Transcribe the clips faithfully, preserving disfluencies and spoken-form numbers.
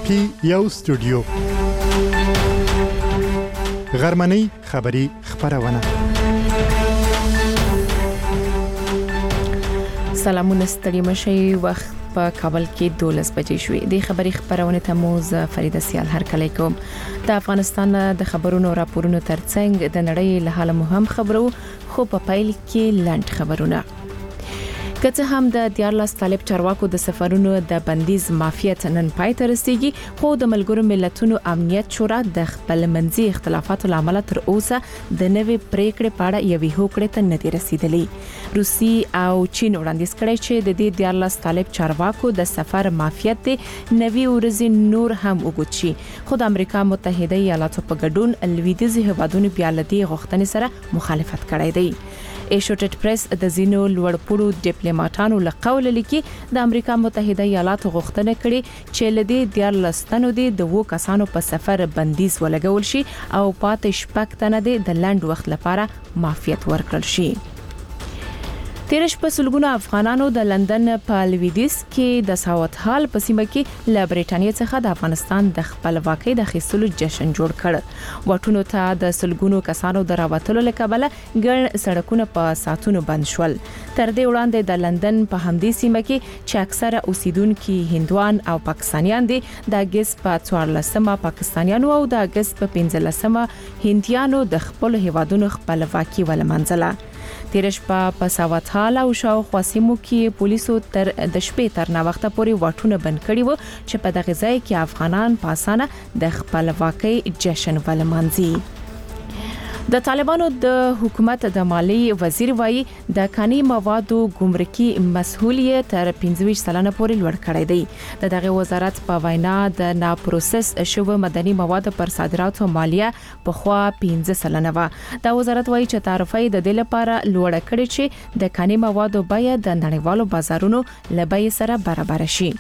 کې یو استودیو غرمنۍ خبری خبرونه. سلامونه ستړي مشي وخت په کابل کې دولس بجې شوې. د خبري خبرونه ته مو ز فریده سیال هر کله کوم. د افغانستان د خبرونو راپورونو ترڅنګ د نړۍ له حاله مهم خبرو خو په پیل کې لاند خبرونه. که هم د دیارلس طالب چارواکو د سفرونو د بندیز مافیات نن پای ته رسیدي، خو د ملګرو ملتونو امنیت شورا د خپل منځي اختلافاتو لامل تر اوسه د نوې پریکړې په اړه یوې هوکړې ته نه دی رسیدلی. روسي او چین وړاندیز کړی چې د دې دیارلس طالب چارواکو د سفر مافیات نوې ورځې نور هم وګوري شي، خو د امریکا متحده ایالاتو په ګډون لویدیځي هیوادونو بیا لدی غوښتنې سره مخالفت کړی دی. ایشوټډ پریس د زینو لوړپوړو ډیپلوماټانو له قول لیکي د امریکا متحده ایالاتو غوښتنه کړې چې لدی دیارلس تنو دي د وو کسانو په سفر بندیز ولګول شي او پاتې شپږ تنه دي د لنډ وخت لپاره معافیت ورکړل شي. تیرش په سلګونو افغانانو د لندن په لویدیس کې د ساوت هال په سیمه کې له بریټانیا څخه د افغانستان د خپلواکۍ د اخیستلو جشن جوړ کړ. واټونو ته د سلګونو کسانو د راوتلو لکبله ګڼ سړکونه په ساتونو بند شول. تر دې وړاندې د لندن په همدې سیمه کې چې اکثره اوسیدونکو هندوان او پاکستانیان دي، د اگست په څوارلسمه پاکستانیانو او د اگست په پنځلسمه هندیانو د خپل هیوادونو خپلواکي ولمنځله. تیرش په ساوت حال او شاوخوا سیمو کې پولیسو تر د شپې تر نا وخته پورې واټونه بند کړي وو چې په دغه ځای کې افغانان په اسانه د خپلواکۍ جشن ولمانځي. د طالبانو د حکومت د مالی وزیر وایي د کاني موادو ګمرکي مسؤلیت تر پنځه ویشت سلنه پورې لوړ کړی دی. د دغه وزارت په وینا د نا پروسس شوی مدني مواد پر صادراتو مالیه په خوا پنځه سلنه و. د وزارت وایي چې تعرفه د دې لپاره لوړ کړي چې د کاني موادو بیه د نړیوالو بازارونو له بیې سره برابر شي.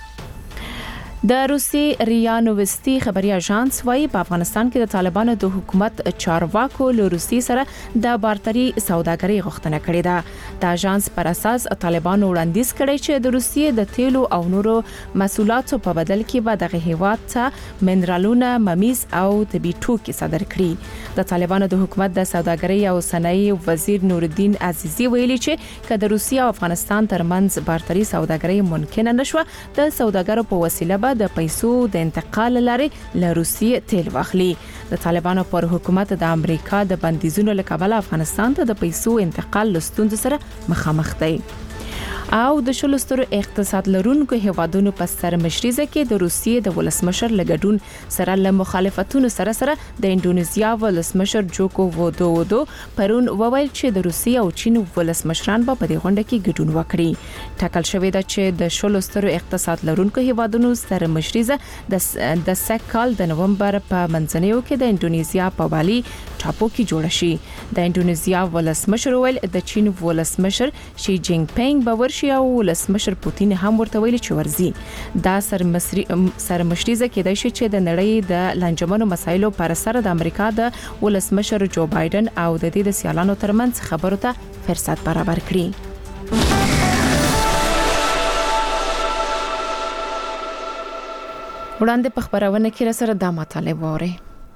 د روسي ریا نووستي خبري اژانس وايي په افغانستان کې د طالبانو د حکومت چارواکو له روسي سره د بارتري سوداګرۍ غوښتنه کړې ده. د اژانس پر اساس طالبانو وړاندیز کړی چې د روسي د تیلو او نورو محصولاتو په بدل کې به دغه هیواد ته منرالونه، ممیز او طبي توکي صادر کړي. د طالبانو د حکومت د سوداګرۍ او صنایع وزیر نورالدین عزیزي ویلي چې کله د روسي او افغانستان ترمنځ بارتري سوداګرۍ ممکن نشوه، د سوداګرو په وسیله د پیسو د انتقال لارې له روسیې تیل واخلي. د طالبانو پر حکومت د امریکا د بندیزونو له کبله افغانستان ته د پیسو انتقال لستون سره مخامخ دی. او د شلسترو اقتصاد لرونکو هیوادونو په سرمشريزه کې د روسیې د ولسمشر لګډون سره له مخالفتونو سره سره د انډونیزیا ولسمشر جوکو وډودو پرون وویل چې د روسیې او چین ولسمشران به په دې غونډه کې ګډون وکړي. ټاکل شوې ده چې د شلسترو اقتصاد لرونکو هیوادونو سرمشريزه د سکهال د نومبر په منځنیو کې د انډونیزیا په بالي ټاپو کې جوړ شي. د انډونیزیا ولسمشر ویل د چین ولسمشر شي جینګ پینګ باور او ولسمشر پوتین هم ورته ویلي چې ورزي دا سرمشريزه کېدای شي چې د نړۍ د لنجمنو مسایلو پر سر د امریکا د ولسمشر جو بایدن او د دې د سیالانو ترمنځ خبرو ته فرصت برابر کړي. وړاندې په خبرونه کې سره د مطالب وره.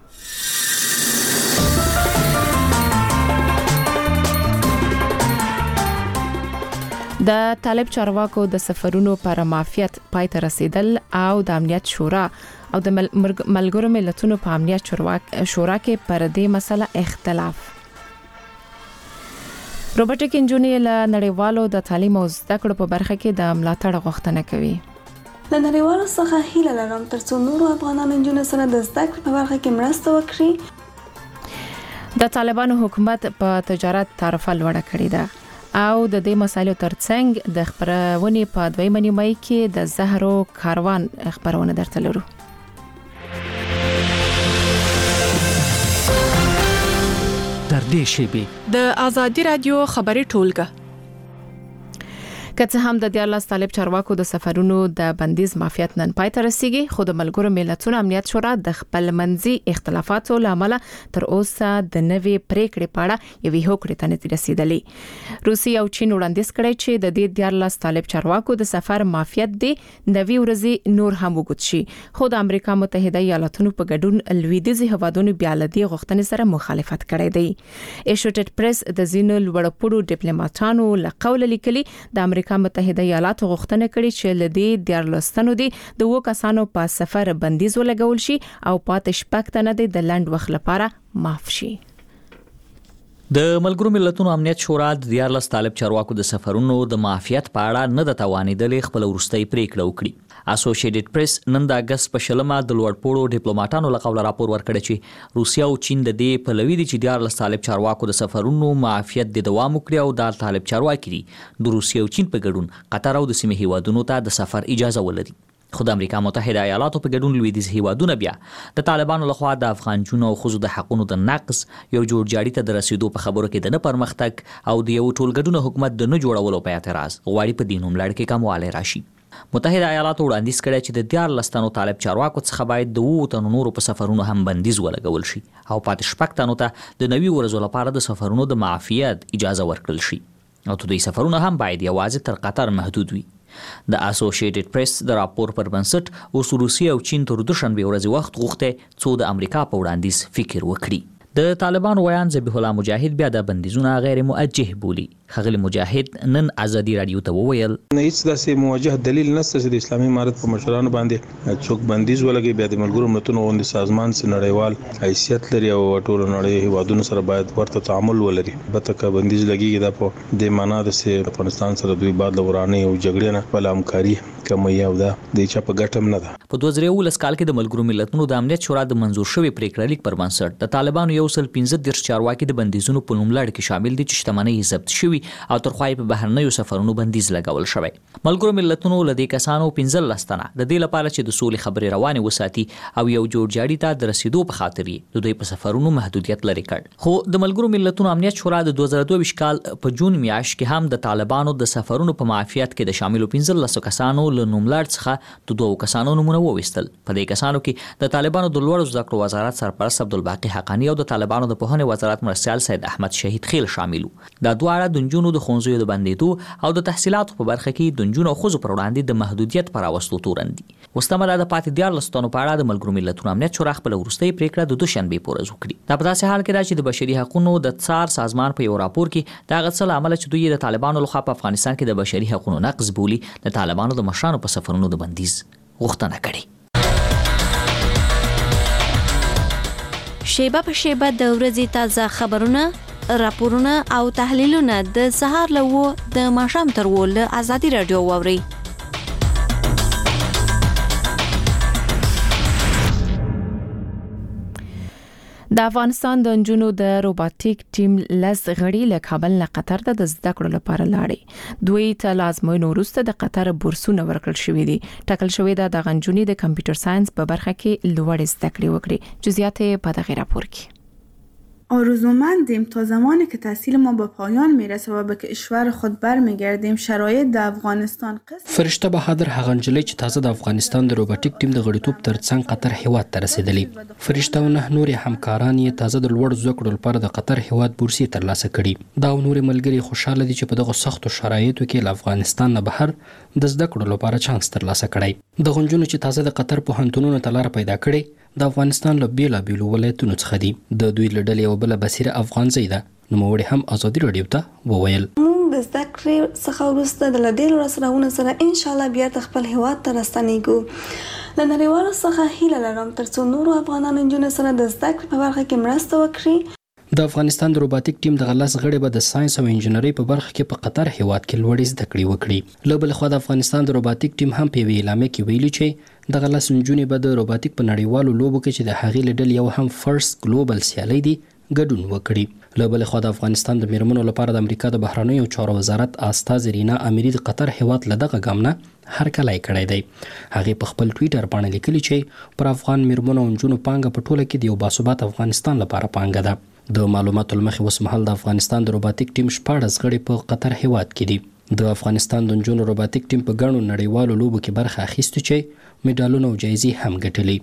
د طالب چارواکو د سفرونو پر مافیات پای ته رسیدل او د امنیت شورا او د ملګرو ملتونو په امنیت شورا کې پر دې مسله اختلاف. روبوټیک انجینری له نړیوالو د تعلیم او زده کړو په برخه کې د ملاتړ غوښتنه کوي. د نړیوالو څخه هیله لرم ترڅو نورو افغانانو انجونو سره د زده کړې په برخه کې مرسته وکړي. د طالبانو حکومت په تجارت تعرفه لوړه کړې ده او د دې مسایلو ترڅنګ د خبرونه په دویمه نیمه کې د زهرو کاروان خبرونه درته لرو. در دې شیبه د ازادي رادیو خبري ټولګه که څه هم د دیارلس طالب چارواکو د سفرونو د بندیز معافیت نن پای ته رسیږي، خو د ملګرو ملتونو امنیت شورا د خپل منځي اختلافاتو لامل تر اوسه د نوې پریکړې په اړه یوې هوکړې ته نه رسیدلې. روسیه او چین وړاندیز کړی چې د دې دیارلس طالب چارواکو د سفر معافیت دی نوې ورځې نور هم وګت شي، خو د امریکا متحده ایالاتونو په ګډون لویدیځي هوادونو بیا له دې غوښتنې سره مخالفت کړی دی. ایسوسییټډ پریس د ځینو لوړپوړو ډیپلوماټانو له قوله لیکلي د امریکا متحده ایالاتو غوښتنه کړې چې له دې دیارلس تنو دي د وو کسانو په سفر بندیز ولګول شي او پاتې شپږ تنه د لنډ وخت لپاره معاف شي. د ملګرو ملتونو امنیت شورا د دیارلس طالب چارواکو د سفرونو د معافیت په اړه نه د توانیدلې خپل وروستۍ پریکړه وکړي. اسوسییټډ پریس نن د اگست په شلمه د لوړپوړو ډیپلوماټانو له قوله راپور ورکړی چې روسیه او چین د دې پلوي دي چې دیارلس طالب چارواکو د سفرونو معافیت د دوام وکړي او د طالب چارواکي د روسیه او چین په ګډون قطر او د سیمې هیوادونو ته د سفر اجازه ولري. خو د امریکا متحده ایالاتو په ګډون لویدیځ هیوادونه بیا د طالبانو لخوا د افغان جنو او خزو د حقوقو د نقض یو جوړجاړي ته د رسیدو په خبرو کې د نه پرمختګ او د یو ټولګډون حکومت د نه جوړولو په اعتراض غواړي په دینوم لړ کې کوموالی راشي. متحده ایالاتو وړاندیز کړی چې د دیارلس تنو طالب چارواکو څخه باید د اووه تنو نورو په سفرونو هم بندیز ولګول شي او پاتې شپږ تنو ته د نوي ورځو لپاره د سفرونو د معافیت اجازه ورکړل شي او دوی سفرونه هم باید یوازې تر قطر محدود وي. د اسوسییټډ پریس د راپور پر بنسټ اوس روسیه او چین تر دوشنبه ورځې وخت غوښته څو د امریکا په وړاندیز فکر وکړي. د طالبانو ویان ذبیح الله مجاهد بیا د بندیزونه غیر موجه بولی. خغلی مجاهد نن ازادي رادیو ته وویل نه هیڅ داسې موجه دلیل نشته چې د اسلامي امارت په مشرانو باندې څوک بندیز ولګي. بیا د ملګرو ملتونو غونډې سازمان سره نړیوال حیثیت لري او ټول نړۍ هیوادونو سره باید ورته تعامل ولري. بته که بندیز لګي دا په د معنا د افغانستان سره دوی بعد لورانه او جګړې نه بل همکاري کوي او دا د چا په ګټم نه ده. په دوه زره ولس کال کې د ملګرو ملتونو د امنیت شورا د منزور شوی پریکړه لیک پر بنسټ د طالبانو یو سل پنځه دېرش چارواکي د بندیزونو په نوم لړ کې شامل دي چې شتمنۍ ضبط شوی او تر خو په بهرنیو سفرونو بندیز لګول شوی. ملګرو ملتونو له دې کسانو پنځه لس تنه د دې لپاره چې د سولې خبرې روانې وساتي او یو جوړجاړي ته د رسیدو په خاطر د دوی په سفرونو محدودیت لري کړ. خو د ملګرو ملتونو امنیت شورا د دوه زره دوه کال په جون میاشت کې هم د طالبانو د سفرونو په معافیت کې د شاملو پنځه لس کسانو له نوملړ څخه د دوه کسانو نمونه وویستل. په دې کسانو کې د طالبانو د لوړو زده کړو وزارت سرپرست عبدالباقی حقانی او د طالبانو د پوهنې وزارت مرستیال سید احمد شهید خیل شاملو. دا دواړه د نجونو د ښوونځیو د بندیدو او د تحصیلاتو په برخه کې د نجونو او ښځو پر وړاندې د محدودیت پر راوستلو تورن دي. وستمه د پاتې دیارلس تنو په اړه د ملګرو ملتونو امنیت شورا خپل وروستۍ پریکړه د دوشنبه په ورځ وکړه. دا په داسې حال کې ده چې د بشري حقوقو د څار سازمان په یو راپور کې دا غڅ عمل چې دوی د طالبانو لخوا په افغانستان کې د بشري حقوقو نقض بولی د طالبانو د مشرانو په سفرونو د بندیز غوښتنه کړې. شیبه په شیبه د ورځې تازه خبرونه، راپورونه او تحلیلونه د سهار له و د ماښام تر و له ازادي رادیو واوري. د افغانستان د نجونو د روباټیک ټیم لس غړي له کابل نه قطر ته د زده کړو لپاره لاړې. دوی ته لازموي وروسته د قطر بورسونه ورکړل شوې دي. ټاکل شوې ده د غنجونی د کمپیوټر ساينس په برخه کې لوړ زده کړې وکړي. جزئیات په دغه راپور کې. آرزومندیم تا زمانی که تحصیل ما به پایان میرسه و به کشور خود برمیگردیم شرایط د افغانستان قصد. فرشته بهادر هغه نجلۍ چې تازه د افغانستان د روباټیک ټیم د غړیتوب ترڅنګ قطر هیواد ته رسیدلې. فرشته او نه نورې همکاران یې تازه د لوړ زده کړو لپاره د قطر هیواد بورسي ترلاسه کړي. دا نورې ملګري خوشاله دي چې په دغه سختو شرایطو کې له افغانستان نه بهر د زده کړو لپاره چانس ترلاسه کړي. د غنجونو چې تازه د قطر پوهنتونونو ته لار پیدا کړي د افغانستان له بیلابیلو ولایتونو څخه دي. د دوی له ډلې یوه بله بصیره افغان زی ده. نوموړي هم ازادي رادیو ته وویل موږ د زده کړې څخه وروسته د ډېرو راسره سره ان شاء الله بیا د خپل هیواد ته راستنیږو. له نړیوالو څخه هیله لرم ترڅو نورو افغانانو نجونو سره د زده کړې په برخه کې مرسته وکړي. د افغانستان د روباټیک ټیم د غلس غړي به د ساينس او انجنیري په برخه کې په قطر هیواد کې لوړې زده کړې وکړي. له بل خوا د افغانستان د روباټیک ټیم هم په اعلامیه کې ویلي چې د غلس نجونې به د روباټیک په نړیوالو لوبو کې چې د هغې له ډلې یو هم فرست ګلوبل سیالي دي ګډون وکړي. له بل خوا د افغانستان د میرمنو لپاره د امریکا د بهرنیو چارو وزارت استاذ رینا امیری د قطر هیواد له دغه ګام نه هرکلی کړی دی. هغې په خپل ټویټر باندې لیکلي چې پر افغان میرمنو او نجونو پانګه په ټوله کې د یو باثبات افغانستان لپاره پانګه ده. د معلوماتو لمخې اوس مهال د افغانستان د روباټیک ټیم شپاړس غړي په قطر هیواد کې دي. د افغانستان د نجونو روباتیک ټیم په ګڼو نړیوالو لوبو کې برخه اخیسته چې میډالونه او جایزې هم ګټلې.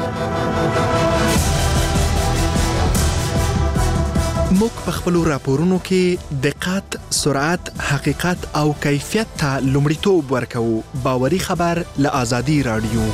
موږ په خپلو راپورونو کې دقت، سرعت، حقیقت او کیفیت ته لومړیتوب ورکوو. باوري خبر له آزادي رادیو.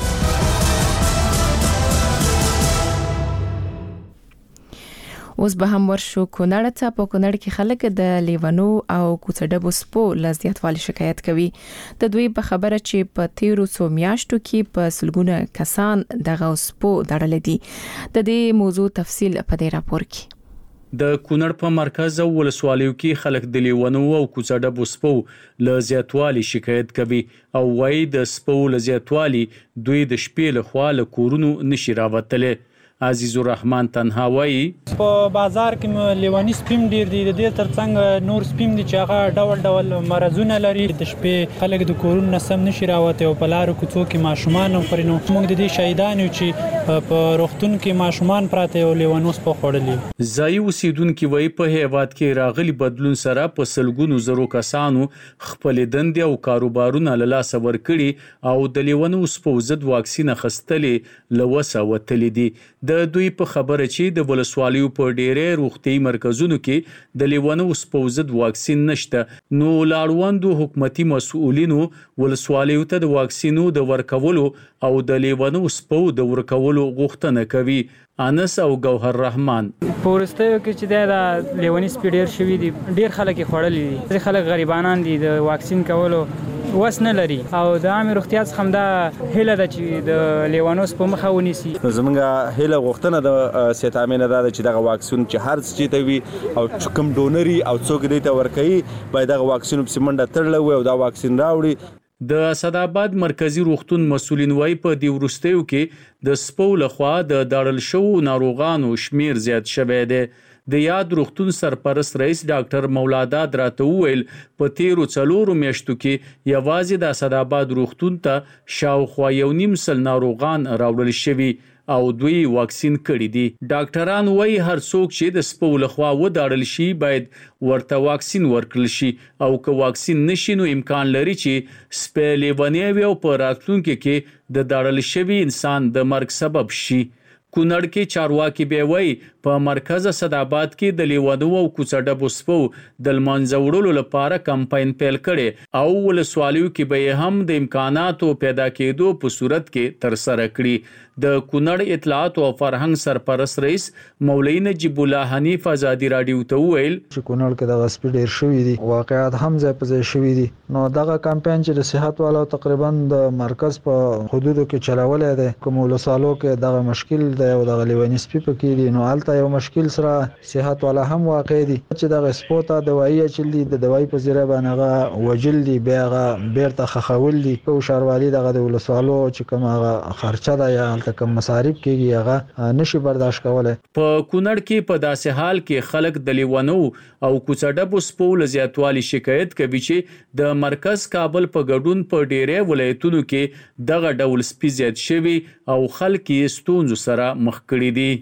اوس به هم ورشو کونړ ته. په کونړ کې خلک د لیوانو او کوڅډبو سپو له زیاتوالي شکایت کوي. د دوی په خبره چې په تیرو څو میاشتو کې په سلګونه کسان دغه سپو دړل دي. د دې موضوع تفصیل په دې راپور کې. د کونړ په مرکز او ولسوالیو کې خلک د لیوانو او کوڅډبو سپو له زیاتوالي شکایت کوي او وايي د سپو له زیاتوالي دوی د شپې له خوا له کورونو نشي راوتلې. عزیز الرحمن تنهاوی په بازار کې لیوانی سپیم ډیر دي. د دې ترڅنګ نور سپیم دي چې هغه ډول ډول مرزونه لري. د شپې خلک د کورونو سم نشي راوته او په لارو کوڅو کې ماشومان هم پرینو. موږ د دې شهیدان یو چې په روغتون کې ماشومان پراته او لیوانو سپو خوړلي. ځای اوسیدونکو وایي په هیواد کې راغلي بدلون سره په سلګونو زرو کسانو خپل دندې او کاروبارونه له لاسه ورکړي او د لیوانو سپو ضد واکسین اخیستلې لوسه وتلې دي. د دوی په خبره چې د ولسوالیو په ډېرې روغتي مرکزونو کې د لیوانو سپو ضد واکسین نشته، نو لاړوندو حکومتي مسؤلینو ولسوالیو ته د واکسینو د ورکولو او د لیوانو سپو د ورکولو غوښتنه کوي. انس او گوهر رحمان پورستیو کې چې د لیوانی سپی ډیر شوی دي، ډیر خلک خړلې دي. ځکه خلک غریبانان دي، د واکسین کولو وس نه لري او د عام روغتیا څخه هم دا هیله ده چې د لیوانو سپو مخه ونیسي. زمونږ هیله غوښتنه د سیت امینه ده چې دغه واکسین چې هر څه ته وي او کوم ډونري او څوک دې ته ورکوي باید دغه واکسین په سیمنډه تړل وي او دا واکسین راوړي. د اسداباد مرکزی روغتون مسؤلین وایي په دې وروستیو کې د سپو لخوا د داړل شوو ناروغانو شمیر زیات شوی دی. د یاد روغتون سرپرست رئیس ډاکټر مولاداد راته وویل په تیرو څلورو میاشتو کې یوازې د اسداباد روغتون ته شاوخوا یو نیم سل ناروغان راوړل شوي او دوی واکسین کړي دي. ډاکټران وایي هر څوک چې د سپو لخوا وداړل شي باید ورته واکسین ورکړل شي او که واکسین نشي نو امکان لري چې سپی لیونی وي او په راتلونکي کې د داړل شوي انسان د مرګ سبب شي. کونړ کې چارواکي به وایي په مرکز اسداباد کې د لیوانو او کوڅډبو سپو د لمانځه وړلو لپاره کمپاین پیل کړي او ولسوالیو کې به هم د امکاناتو پیدا کېدو په صورت کې تر سره کړي. د کونړ اطلاعات او فرهنګ سرپرست رئیس مولوی نجیب الله حنیف آزادي رادیو ته وویل چې کونړ کې د غصب ډیر شوې دي، واقعات هم ځای په ځای شوې دي. نو دغه کمپاین چې د صحت والو تقریبا د مرکز په حدودو کې چلولای دی، کوم ولسوالو کې دغه مشکل دی او دغه لیوانی سپی پکې دي، نو البته یو مشکل سره صحت والا هم واقع دي چې دغه سپو ته دوايي چل دي، د دوايي په ذریعہ باندې وجل دي، بیا هغه بیرته خخول دي. او شاروالي دغه د ولسوالو چې کوم هغه خرچه ده یا کوم مصارف کېږي هغه نشي برداشت کولای. په کونړ کې په داسې حال کې خلک د لیوانو او کوڅډبو سپو له زیاتوالي شکایت کوي چې د مرکز کابل په ګډون په ډېرې ولایتونو کې دغه ډول سپي زیات شوي او خلک یې ستونزو سره مخ کړي دي.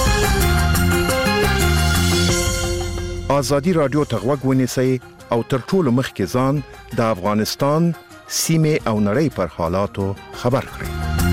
آزادي رادیو ته غوږ ونیسئ او تر ټولو مخکې ځان د افغانستان سیمې او نړۍ پر حالاتو خبر کړئ.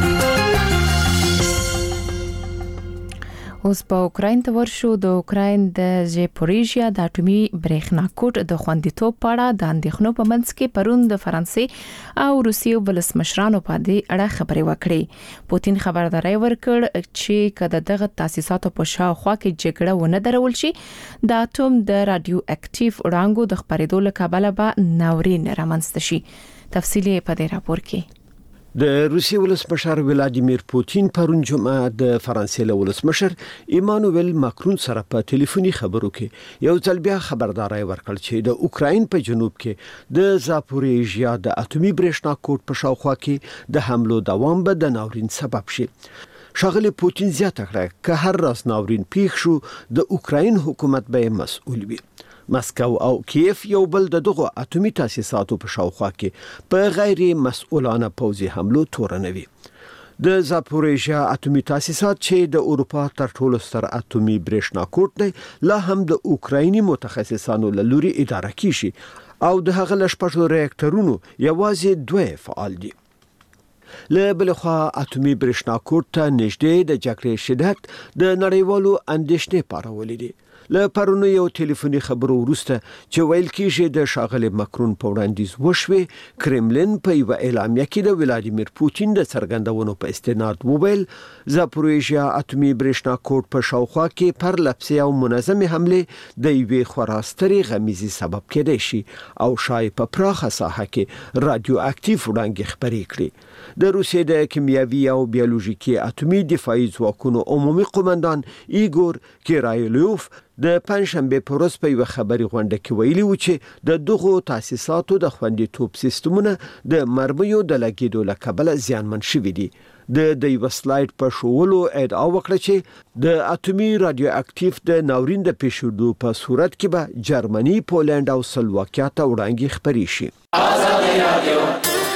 اوس په اوکراین ته ورشو. د اوکراین د زاپوریژیا د اټومي برېښنا کوټ د خوندیتوب په اړه د اندېښنو په منځ کې پرون د فرانسې او روسیې ولسمشرانو په دې اړه خبرې وکړې. پوتین خبرداري ورکړ چې کله دغه تاسیساتو په شاوخوا کې جګړه ونه درول شي د اټوم د رادیو اکټیو وړانګو د خبرېدو له کبله به ناورین رامنځته شي. تفصیلی په دې راپور کې. د روسیې ولسمشر ولادیمیر پوتین پرون جمعه د فرانسې له ولسمشر ایمانوئل ماکرون سره په ټلیفوني خبرو کې یو ځل بیا خبرداري ورکړ چې د اوکراین په جنوب کې د زاپوریژیا د اټومي برېښنا کوټ په شاوخوا کې د حملو دوام به د ناورین سبب شي. ښاغلی پوتین زیاته کړه که هر راز ناورین پیښ شو د اوکراین حکومت به مسؤل وي. مسکو او کیف یو بل د دغه اټومي تاسیساتو په شاوخوا کې په غیر مسؤلانه پوځي حملو تورنوي. د زاپوریژیا اټومي تاسیسات چې د اروپا تر ټولو ستر اټومي برېښنا کوټ دی لا هم د اوکرایني متخصصانو له لوري اداره کیږي او د هغه لشپږو ریاکټرونو یوازې دوه فعال دي. له بل خوا اتمی برېښنا کوټ ته نږدې د جګړې شدت د نړیوالو اندېښنې پارولې دي. له پرونی یو ټلیفوني خبرو وروسته چې ویل کېږي د ښاغلي ماکرون په وړاندیز وشوې، کرملین په یوه اعلامیه کې د ولادیمیر پوتین د څرګندونو په استناد وویل زاپوریژیا اتمی برېښنا کوټ په شاوخوا کې پر لپسې او منظمې حملې د یوې خورا سترې غمیزې سبب کېدای شي او شاید په پراخه ساحه کې رادیو اکټیو وړانګې خپرې کړي. د روسیې د کیمیاوي او بیولوژیکي اتمی دفاعي ځواکونو عمومي قومندان ایګور کیرایلوف د پنځشنبه په ورځ په یوه خبري غونډه کې ویلي و چې د دغو تاسیساتو د خوندیتوب سیستمونه د مرمیو د لګیدو له کبله زیانمن شوي دي. د د یو سلاید په شوولو ادعا وکړه چې د اتمی رادیو اکټیو د ناورین د پیښېدو په صورت کې به جرمني، پولند او سلوواکیا ته وړاندې خپرې شي. آزادي رادیو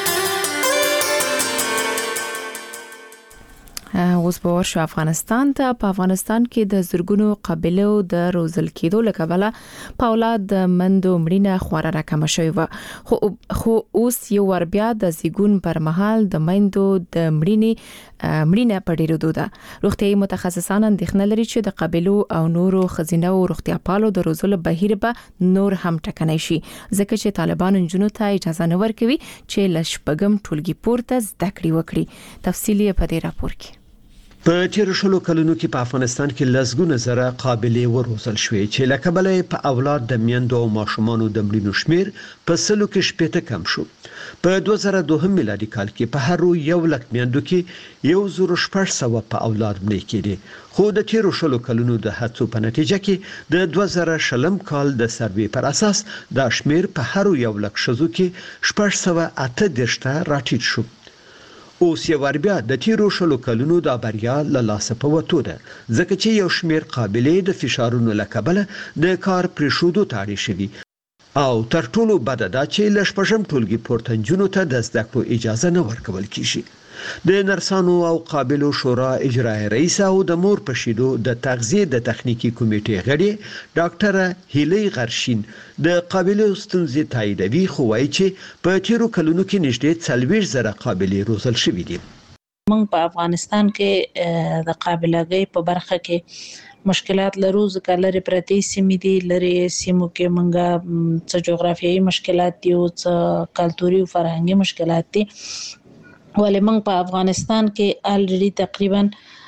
اوس به ورشو افغانستان ته. په افغانستان کې د زرګونو قبیلو د روزل کېدو له کبله په اولاد د مندو مړینه خورا راکمه شوې وه، خو خو اوس یو ور بیا د زیږون پر مهال د میندو د مړینې مړینه په ډیرېدو ده. روغتیايي متخصصان اندېښنه لري چې د قبیلو او نورو ښځینه او روغتیا پالو د روزلو بهیر به نور هم ټکنی شي، ځکه چې طالبان نجونو ته اجازه نه ورکوي چې له شپږم ټولګي پورته زده کړې وکړي. تفصیل یې په دې راپور کې. په تیر شلو کلونو کې په افغانستان کې لسګونه زره قابلې وروزل شوې چې له کبله په اولاد د میندو او ماشومانو د مړینو شمیر په سلو کې شپېته کم شو. په دوه زره دوه میلادي کال کې په هر یو لک میندو کې یو زر شپږ سوه په اولاد مړې کېدې، خو د تیر شلو کلونو د هڅو په نتیجه کې د دوه زره شلم کال د سروې پر اساس دا شمیر په هر یو لک ښځو کې شپږ سوه اته دېرش ته راټیټ شو. اوس یو ور بیا د تیرو شلو کلونو د بریا له لاسه په وتو ده، ځکه چې یو شمیر قابلې د فشارونو له کبله د کار پرېښودو ته اړ شوي او تر ټولو بده ده چې له شپږم ټولګي پورته نجونو ته د زده کړو اجازه نه ورکول کیږي. د نرسانو او قابلو شورا اجرایي رئیس او د مور په شیدو د تغذیه د تخنیکی کمیټې غړي ډاکټر هیلی غرشین د قابلو ستونزې تاییدوي، خو وايي چې په تیرو کلونو کې نږدې څلوېښت زره قابلې روزل شوي دي. موږ په افغانستان کې د قابلګۍ په برخه کې مشکلات لرو، ځکه لري پرتې سیمې دي، لري سیمو کې موږ څه جغرافیایي مشکلات دي او څه کلتوري او فرهنګي مشکلات دي. ولې موږ په افغانستان کې الریډي تقریبا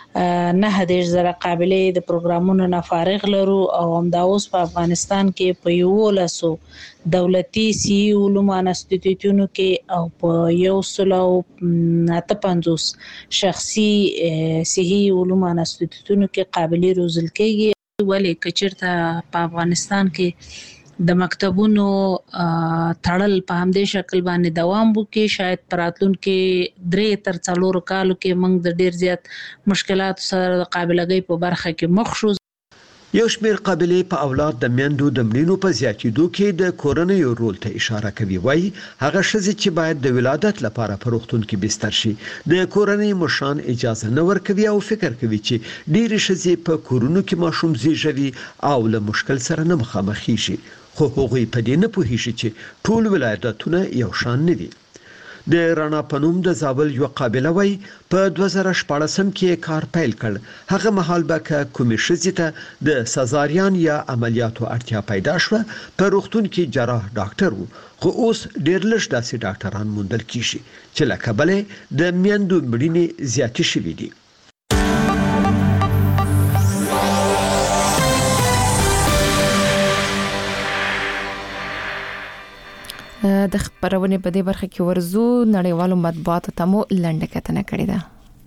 نه دېرش زره قابلې د پروګرامونو نه فارغ لرو او همدا اوس په افغانستان کې په یولسو دولتي صحي علومو انسټیټیوټونو کې او په یو سلو اته پنځوس شخصي صحي علومو انسټیټیوټونو کې قابلې روزل کېږي. ولې که چېرته په افغانستان کې د مکتبونو تړل په همدې شکل باندې دوام وکړي، شاید په راتلونکي درې تر څلورو کالو کې موږ د ډېر زیات مشکلاتو سره د قابلګۍ په برخه کې مخ شو. یو شمیر قابلې په اولاد د میندو د مړینو په زیاتېدو کې د کورنیو رول ته اشاره کوي. وایي هغه ښځې چې باید د ولادت لپاره په روغتون کې بستر شي د کورنۍ مشران اجازه نه ورکوي او فکر کوي چې ډېرې ښځې په کورونو کې ماشوم زیږوي او له مشکل سره نه مخامخېږي، خو هغوی په دې نه پوهیږي چې ټول ولایتونه یو شان نه دي. د رانا پنوم د زابل یو قابله وای په دوه زره شپاړسم کې کار پیل کړ. هغه مهال به ک کومې ښځې ته د سزاریان یا عملیاتو اړتیا پیدا شوه په روغتون کې جراح ډاکټر وو، خو اوس ډېر لږ داسې ډاکټران موندل کیږي چې له کبله د میندو مړینې زیاتې شوې دي. د خبرونه په دې برخه کې ورزو نړیوالو مطبوعاتو ته مو لنډه کتنه کړې ده.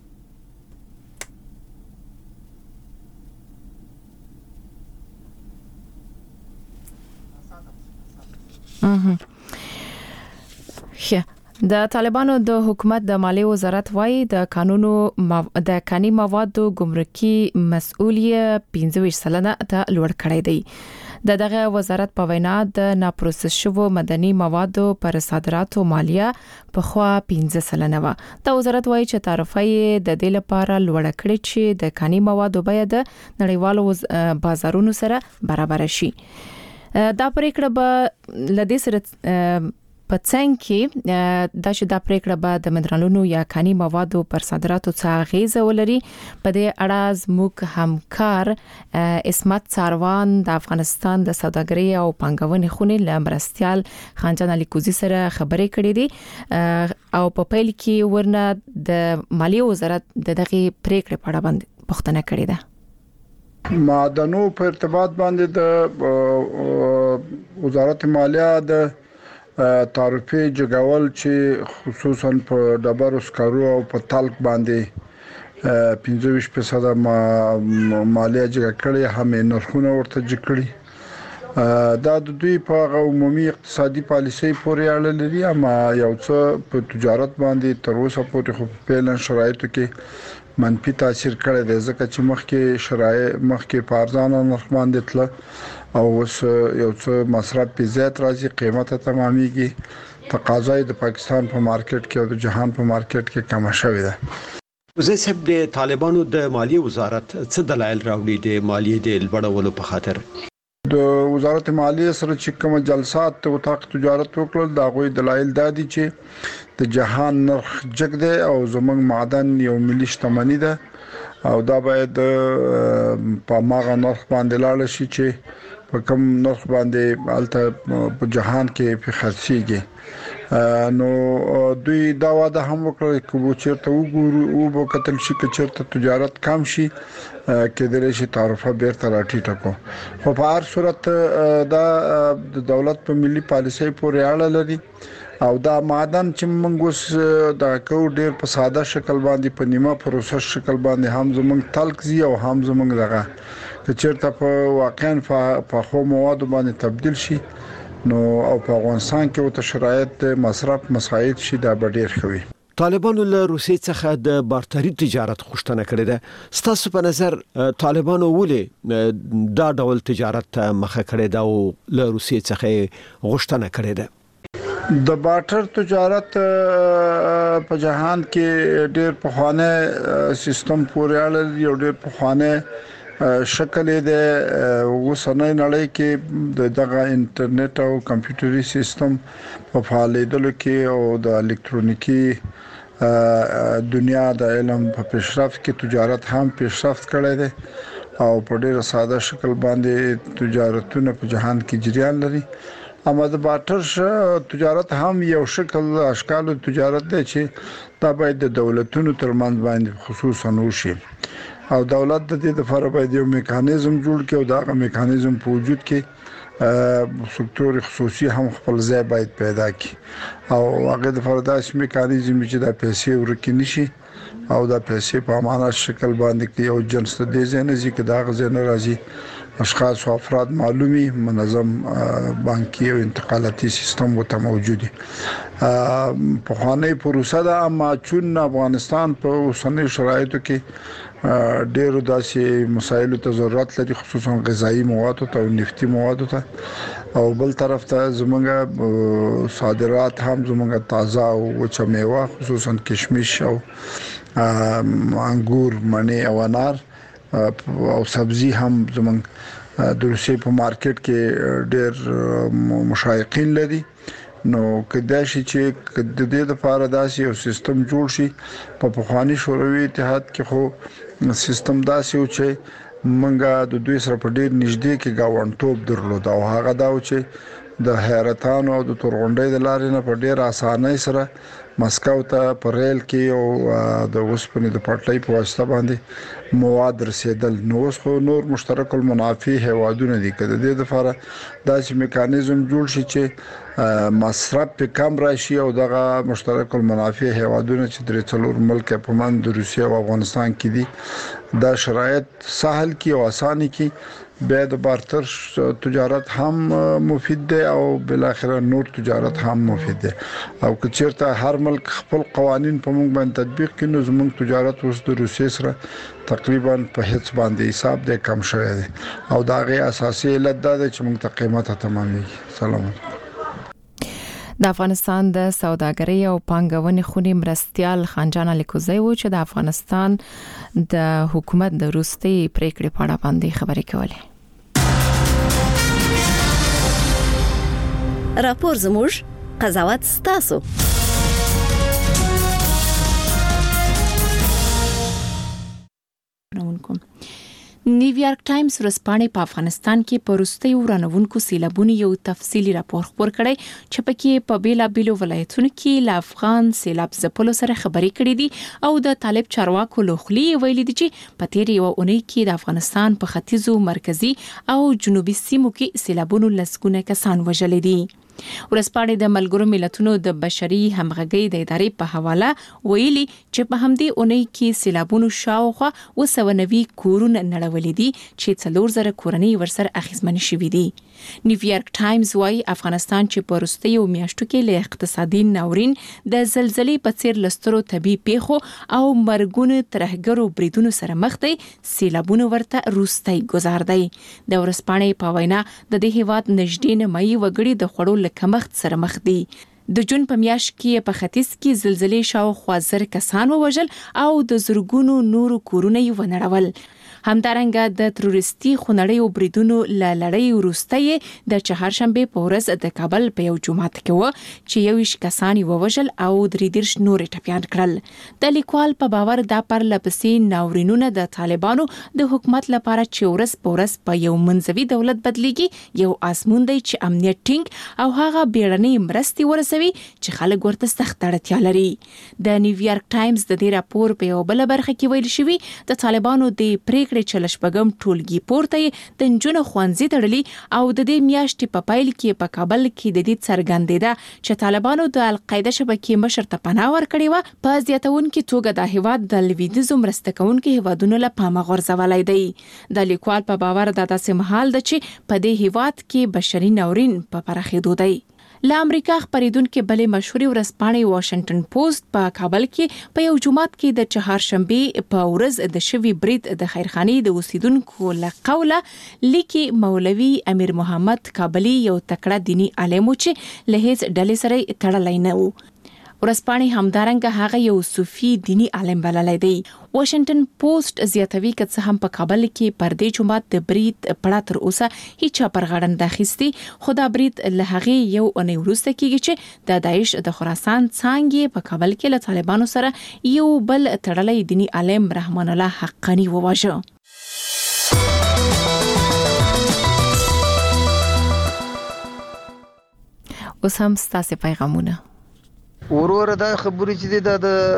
ښه، د طالبانو د حکومت د مالیې وزارت وايي د قانونو د کاني موادو ګمرکي مسؤلیت پنځه ویشت سلنه ته لوړ کړی دی. د دغه وزارت په وینا د ناپروسس شوو مدني موادو پر صادراتو مالیه په خوا پنځه سلنه و. د وزارت وايي چې تعرفه یې د دې لپاره لوړ کړی چې د کاني موادو بیه د نړیوالو بازارونو سره برابر شي. دا پریکړه به لدې سره په څنګه کې د شدا پریکړه به د منرالونو یا کاني موادو پر صادراتو څخه غیزه ولري. په دې اړه زموږ همکار اسمت ساروان د افغانستان د سوداګرۍ او پانګونې خونې لمرستيال خانجان الیکوزي سره خبرې کړې دي او په پیل کې ورنه د مالیې وزارت د دغه پریکړې په اړه باندې پوښتنه کړې ده. معدنو په ارتباط باندې د وزارت مالیه د تعرفه جګول چې خصوصا په ډبرو سکرو او په تلک باندې پنځه ویشت فیصد مالیه جګه کړې هم نرخونه ورته جګ کړي. دا د دوی په عمومي اقتصادي پالیسۍ پورې اړه لري اما یو څه په تجارت باندې تر اوسه پورې خو په پیلن شرایطو کې منفي تاثیر کړی دی ځکه چې مخکې شرایط مخکې په ارزانه نرخ باندې تل او اوس یو څه مصرف په زیات راځي قیمت تمامېږي تقاضا د پاکستان په مارکیټ کې او د جهان په مارکیټ کې کم شوې ده. وزیر صاحب د طالبانو د مالیې وزارت څه دلایل راوړي د مالیې د لوړولو په خاطر؟ د وزارت مالیې سره چې کوم جلسات او تاق تجارت وکړل دا غوي دلایل دادي چې د جهان نرخ جګ دی او زمونږ معدن یو ملي شتمنۍ ده او دا باید په ماغه نرخ باندې لاړ شي چې په کوم نرخ باندې الته په جهان کې په خرڅيږي. نو دوی دا واده هم وکړي چې چیرته وګورو او په کتل شي چې چیرته تجارت کم شي کې د رشي تعرفه بیرته راټیټه کو. خو په هر صورت دا د دولت په ملي پالیسۍ پورې اړه لري او دا معدن چې موږ اوس د کو ډیر په ساده شکل باندې په نیمه پروسس شکل باندې هم زموږ تلک زی او هم زموږ دغه چې چیرته په واقعا په خو مواد باندې تبديل شي نو او په افغانستان کې وته شرایط مصرف مساعد شي دا ډیر خوي. طالبانو له روسیې څخه د بارتري تجارت غوښتنه کړې ده. ستاسو په نظر طالبانو ولې دا ډول تجارت ته مخه کړې ده او له روسیې څخه غوښتنه کړې ده؟ د بارتر تجارت په جهان کې ډېر پخوانی سیستم پورې اړه لري او ډېر پخوانی شکل د وسنۍ نړۍ کې دغه انټرنیټ او کمپیوټري سیستم په فعالیدلو کې او د الکترونیکي دنیا د علم په پیشرفت کې تجارت هم پیشرفت کړی دی او په ډېر ساده شکل باندې تجارتونه په جهان کې جریان لري. اما د بارتر تجارت هم یو شکل اشکال تجارت دی چې دا باید د دولتونو ترمنځ باندې خصوصا وشي او دولت د دې لپاره باید یو میکانیزم جوړ کړي او دا میکانیزم په وجود کې سکتور خصوصي هم خپل ځای باید پیدا کړي او هغه د فرداش میکانیزم چې د پیسې ورکې نشي او د پیسې په امانت شکل باندې کې یو جنس د دې ځنه چې دا غزنه راځي اشخاص او افراد معلومي منظم بانکي او انتقالاتي سیستم وته موجودي. په خواني پروسه ده اما چون افغانستان په اوسنۍ شرایطو کې ډېر داسې مسایلو ته ضرورت لري خصوصا غذایی مواد او نفتي مواد ته او بل طرف ته زمونږ صادرات هم زمونږ تازه او وچه میوه خصوصا کشمش او انګور منی او انار او سبزی هم زمونږ د روسیې په مارکیټ کې ډېر مشایقین لري. نو کدا شي چې د دې لپاره داسې یو سیستم جوړ شي په پخوانی شوروي اتحاد کې خو سیستم داسې و چې منګه د دوی سره په ډېر نږدې کې گاونټوب درلود او هغه دا و چې د حیرتان او د تورغونډې د لارې نه په ډېر اسانۍ سره مسکو ته په ریل کې او د اوسپنې د پټلۍ په واسطه باندې مواد رسیدل. نو اوس خو نور مشترک المنافع هوادونه دي کده د لپاره داسې میکانیزم جوړ شي چې مصرف په کم راشي او دغه مشترک المنافع هوادونه چې درې څلور ملک په من د روسیې او افغانستان کې دي دا شرایط سهل کی او اساني کی به د بارتر تجارت هم مفید دی او بل اخر نور تجارت هم مفید دی او که چیرته هر ملک خپل قوانين په موږ باندې تطبیق کړي نو زموږ تجارت اوس د روسیې سره تقریبا په هیڅ باندې حساب دی کم شوی دی او دا غي اساسي علت ده چې موږ ته قیمت تمامېږي. سلام. د افغانستان د سوداګرۍ او پانګونې خونې مرستيال خانجان الیکوزی و چې د افغانستان د حکومت د روستي پریکړې په اړه باندې خبرې کولې. راپور زموږ، قضاوت ستاسو. نیویارک ټایمز ورځپاڼې په افغانستان کې په وروستیو ورانوونکو سیلابونو یو تفصیلي راپور خپور کړی چې پکې په بیلابیلو ولایتونو کې له افغان سیلاب ځپلو سره خبرې کړې دي او د طالب چارواکو لوخلي ویلي دي چې په تیر یو اونۍ کې د افغانستان په ختیځو، مرکزي او جنوبي سیمو کې سیلابونو لسګونه کسان وژلي دي. ورځپاڼې د ملګرو ملتونو د بشري همغږۍ د ادارې په حواله ویلي چې په همدې اونۍ کې سیلابونو شاوخوا اوه سوه نوي کورونه نړولي دي چې څلور زره کورنۍ ورسره اخیستمن شوي دي. نیویارک ټایمز وايي افغانستان چې په وروستیو میاشتو کې له اقتصادي ناورین، د زلزلې په څیر لسترو طبي پیښو او مرګونو ترهګرو بریدونو سره مخ دي، سیلابونو ورته روستۍ گزار دی. د ورځپاڼې په وینا د دې هیواد نږدې نیمایي وګړي د خوړو له کمښت سره مخ دي. د جون په میاشت کې په ختیځ کې زلزلې شاوخوا زر کسان ووژل او د زرګونو نورو کورونه یې ونړول. همدارنګه د تروریستي خونړیو بریدونو له لړۍ وروسته د چهارشنبه په ورځ د کابل په یو جومات کې و چې یویش کسان یې ووژل او درې دېرش نورې ټپیان کړل. د لیکوال په باور دا پرلپسې ناورینونه د طالبانو د حکومت لپاره چې ورځ په ورځ په یو منځوي دولت بدلیږي یو آزمون دی چې امنیت ټینګ او هغه بیړنۍ مرستې ورسوي چې خلک ورته سخت اړتیا لري. د نیویارک ټایمز د دې راپور په یو بل برخه کې ویل شوی د طالبانو د پریکړې چې لشپږم ټولګي پورته د نجونو ښوونځي تړلي او د دې میاشتې په پیل کې په کابل کې د دې څرګندېده چې طالبانو د القاعده شبکې مشر ته پناه ورکړې وه. په زیاتونکې توګه د هیواد د لویدیځو مرسته کوونکو هیوادونو له پامه غورځولی دی. د لیکوال په باور دا داسې مهال ده چې په دې هیواد کې بشري ناورین په پراخېدو دی. له امریکا خپریدونکو بلې مشهوري ورځپاڼې واشنگټن پوسټ په کابل کې په یو جومات کې د چهارشنبه په ورځ د شوي برید د خیرخاني د اوسیدونکو له قوله لیکي مولوي امیر محمد کابلی یو تکړه دینی عالم چې له هیڅ ډلې سره تړلی نه و. ورځپاڼې همدارنګه هغه یو صوفي دینی عالم بللی دی. واشنگټن پوسټ زیاتوي که څه هم په کابل کې پر دې جومات د برید پړه تر اوسه هیڅ پر غړن داخستي، خو دا برید له هغه یو اونۍ وروسته کېږي چې د داعش د خراسان څانګې په کابل کې له طالبانو سره یو بل تړلی دینی عالم رحمان الله حقانی وواژه. اوس هم ستاسو پیغامونه. ورور دا خبرې چې دي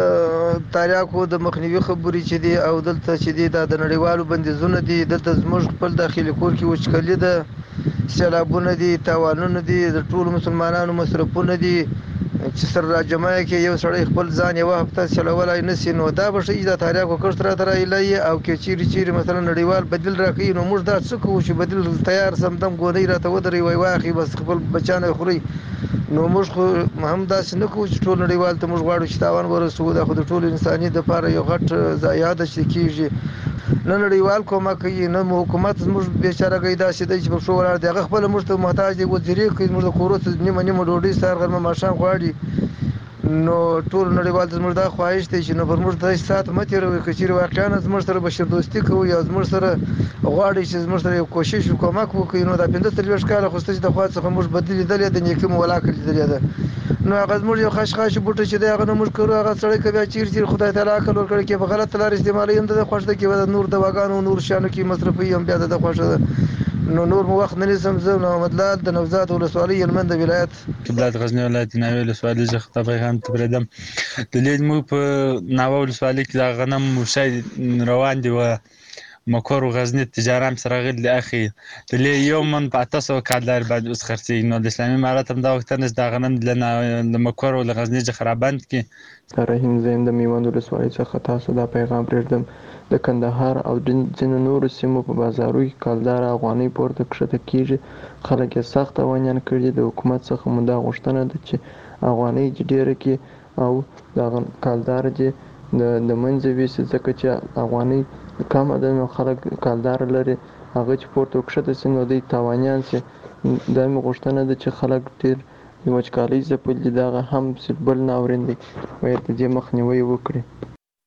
د تاریاکو د مخنیوي خبرې چې دي او دلته چې دي د نړیوالو بندیزونه دي، دلته زموږ خپل داخلي کور کې وچکلي ده، سیلابونه دي، تاوانونه دي، د ټولو مسلمانانو مصرفونه دي چې سره راجمع کې یو سړی خپل ځان یو هفته چلولای نشي. نو دا به شي د تاریاکو کښت را درایلی او کې چیرې چیرې مثلا نړیوال بدیل راکوي، نو موږ دا څه کوو چې بدیل تیار سمدم ګونۍ راته ودرې وای واخلي بس خپل بچیان خوري. نو موږ خو هم داسې نه کوو چې ټول نړیوال ته موږ غواړو چې تاوان ورسوو. دا خو د ټول انساني دپاره یو غټ ضایعه ده چې کېږي. نه نړیوال کومک کوي نه حکومت زموږ بېچارهګۍ داسې دی چې په پښو ولاړ دی، هغه خپله موږ ته محتاج دی، وزیرې کوي، زموږ د کورو ته نیمه نیمه ډوډۍ سهار غرمه ماښام غواړي. نو ټول نړیوال ته زموږ دا خواهش دی چې نو پر موږ داسې ساعت مه تېروئ، که چېرې واقعا زموږ سره بشردوستي کوئ او زموږ سره غواړئ چې زموږ سره یو کوشش کومک وکړئ، نو دا پنځه څلوېښت کاله خو ستاسې د خوا څخه موږ بدي لیدلې ده، نیکي مو ولاکه لیدلې ده. نو هغه زموږ یو خشخاش بوټی چې دی هغه نه موږ کرو، هغه سړی که بیا چیرې چیرې خدای تعالی عقل ورکړی کې په غلطه لار استعمالوي هم د ده خوښ ده، کې به د نور دواګانو نور شیانو کې مصرفوي هم بیا د ده خوښه ده. نو نور مو وخت نه نیسم. زه محمد لال د نوزاد ولسوالۍ هلمند ولایت قبلات غزنی ولایت ناوې ولسوالۍ څخه ته پیغام ته پرېږدم. د لید موږ په ناوه ولسوالۍ کې د غنم موشی روان دي و مکور و غزنی تجارم سره غلی اخی د لی یو من په اته سوه کالدار باید اوس خرڅېږي. نو د اسلامي امارت هم دا وخت نه د غنم د مکور و د غزنی څخه رابند کړي. رحیم زیم د میوند ولسوالۍ څخه تاسو دا پیغام پرېږدم. د کندهار او ځینو نورو سیمو په بازارو کې کلدار افغانۍ پورته کښته کېږي. خلک یې سخت اوانیان کړي. د حکومت څخه مو دا غوښتنه ده چې افغانۍ چې ډېره کړي او دغه کلدار چې د منځه ویسي، ځکه چې افغانۍ کمه ده نو خلک کلدار لري، هغه چې پورته کښته سي نو دوی تاوانیان سي. دا مې غوښتنه ده چې خلک ډېر د وچکالۍ ځپلي دي، دغه هم بل ناورین دی، باید د دې مخنیوی وکړي.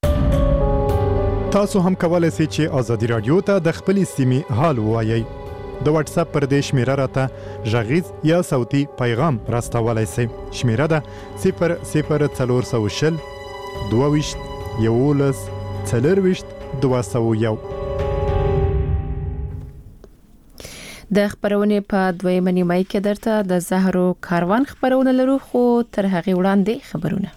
تاسو هم کولای شئ چې ازادي رادیو ته د خپلې سیمې حال ووایئ. د واتس اپ پر دې شمیره راته غږیز یا صوتي پیغام راستولای شئ. شمیره ده صفر صفر څلور سوه شل دوه ویشت یولس څلرویشت دوه سوه یو. د خبرونې په دویمه نیمه کې درته د زهرو کاروان خبرونه لرو، خو تر هغه وړاندې خبرونه.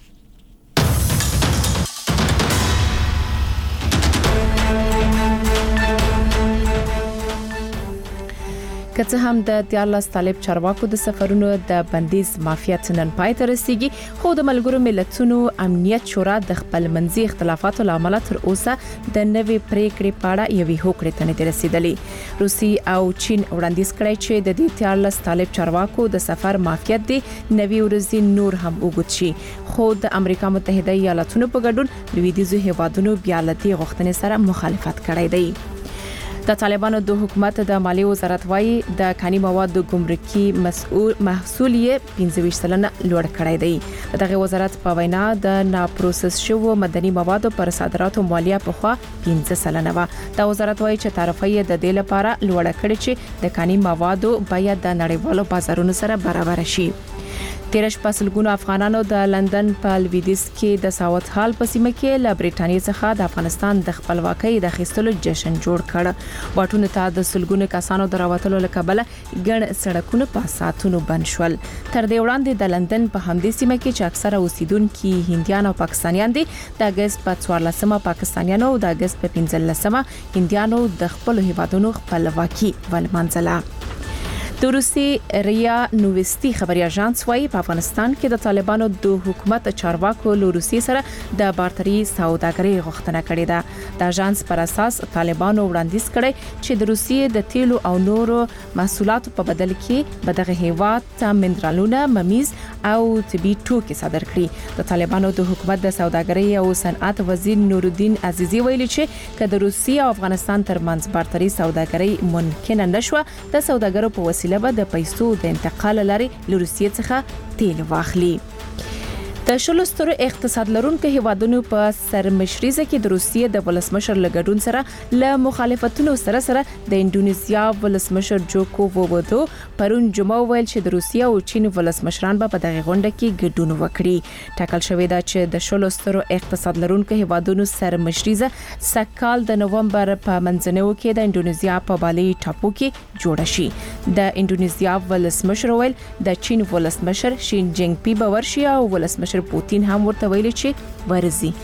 که څه هم د دیارلس طالب چارواکو د سفرونو د بندیز مافیات نن پای ته رسیږي، خو د ملګرو ملتونو امنیت شورا د خپل منځي اختلافاتو لامل تر اوسه د نوې پریکړې په اړه یوې هوکړې ته نه دی رسیدلی. روسي او چین وړاندیز کړی چې د دې دیارلس طالب چارواکو د سفر مافیات دی نوې ورځې نور هم وګت شي، خو د امریکا متحده ایالاتونو په ګډون لویدیځو هیوادونو بیا له دې غوښتنې سره مخالفت کړی دی. د طالبانو د حکومت د مالی وزارت وايي د کاني موادو ګمرکي مسؤل محصول یې پنځه ویشت سلنه لوړ کړی دی. دغه وزارت په وینا د ناپروسس شوو مدني موادو پر صادراتو مالیه په خوا پنځه سلنه و. د وزارت وايي چې طرفې د دې لپاره لوړ کړي چې د کاني موادو باید د نړیوالو بازارونو سره برابر شي. تیرش پسلګونو افغانانو د لندن په لویدیس کې د ساوث هال په سیمه کې له بریټانیا څخه د افغانستان د خپلواکۍ د اخیستلو جشن جوړ کړ. واټونو ته د سلګونو کسانو د راوتلو لکبله ګڼ سړکونه په ساتونو بند شول. تر دې وړاندې د لندن په همدې سیمه کې چې اکثره اوسیدونکو هندیان او پاکستانیان دي، د اگست په څوارلسمه پاکستانیانو او د اگست په پنځلسمه هندیانو د خپل هیوادونو خپلواکي ولمانځله. د روسي ریا نووستي خبري اژانس وايي په افغانستان کې د طالبانو د حکومت چارواکو له روسي سره د بارتري سوداګرۍ غوښتنه کړې ده. د اژانس پر اساس طالبانو وړاندیز کړی چې د روسي د تیلو او نورو محصولاتو په بدل کې به دغه هیواد ته منرالونه، ممیز او طبي توکي صادر کړي. د طالبانو د حکومت د سوداګرۍ او صنعت وزیر نورالدین عزیزي ویلي چې کله د روسي او افغانستان ترمنځ بارتري سوداګرۍ ممکن نشوه، د سوداګرو په وسیله به د پیسو د انتقال لري له روسیې څخه تیل واخلي. د شلو سترو اقتصاد لرونکو هیوادونو په سرمشريزه کې د روسیې د ولسمشر لګډون سره له مخالفتونو سره سره د انډونیزیا ولسمشر جوکو ویدودو پرون جمعه ویل چې د روسیې او چین ولسمشران به په دغه غونډه کې ګډون وکړي. ټاکل شوې ده چې د شلو سترو اقتصاد لرونکو هیوادونو سرمشريزه سکهال د نوومبر په منځنیو کې د انډونیزیا په بالي ټاپو کې جوړه شي. د انډونیزیا ولسمشر ویل د چین ولسمشر شین جینګ پی باورشي او ولسمشر پوتین هم ورته ویلي چې ورزي.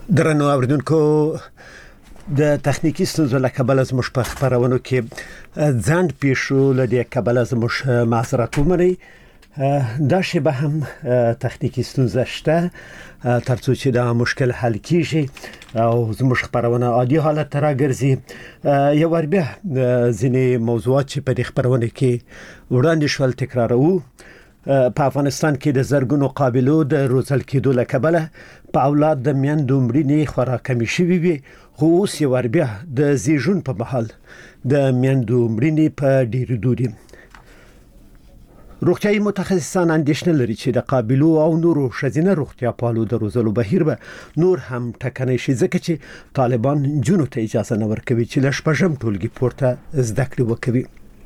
درنو اوریدونکو د تخنیکی ستونزو له کبله زموږ په خبرونو کې ځند پیښو لدی کبله زموږ معذرت ومنئ. دا شیبه هم تخنیکی ستونزه شته ترڅو چې دا مشکل حل کیږي او زموږ خبرونه عادي حالت ته راګرځي. یو ور بیا ځینې موضوعات چې په دې خبرونه کې وړاندې شول تکرارو. په افغانستان کې د زرګونو قابلو د روزل کېدو له کبله په اولاد د میندو مړینې خورا کمی شوي وي، خو اوس یو ور بیا د زیږون په مهال د میندو مړینې په ډیریدو دي. روغتیايي متخصصان اندېښنه لري چې د قابلو او نورو ښځینه روغتیا پالو د روزلو بهیر به نور هم ټکنی شي، ځکه چې طالبان نجونو ته اجازه نه ورکوي چې له شپږم ټولګي پورته زده کړې وکړي.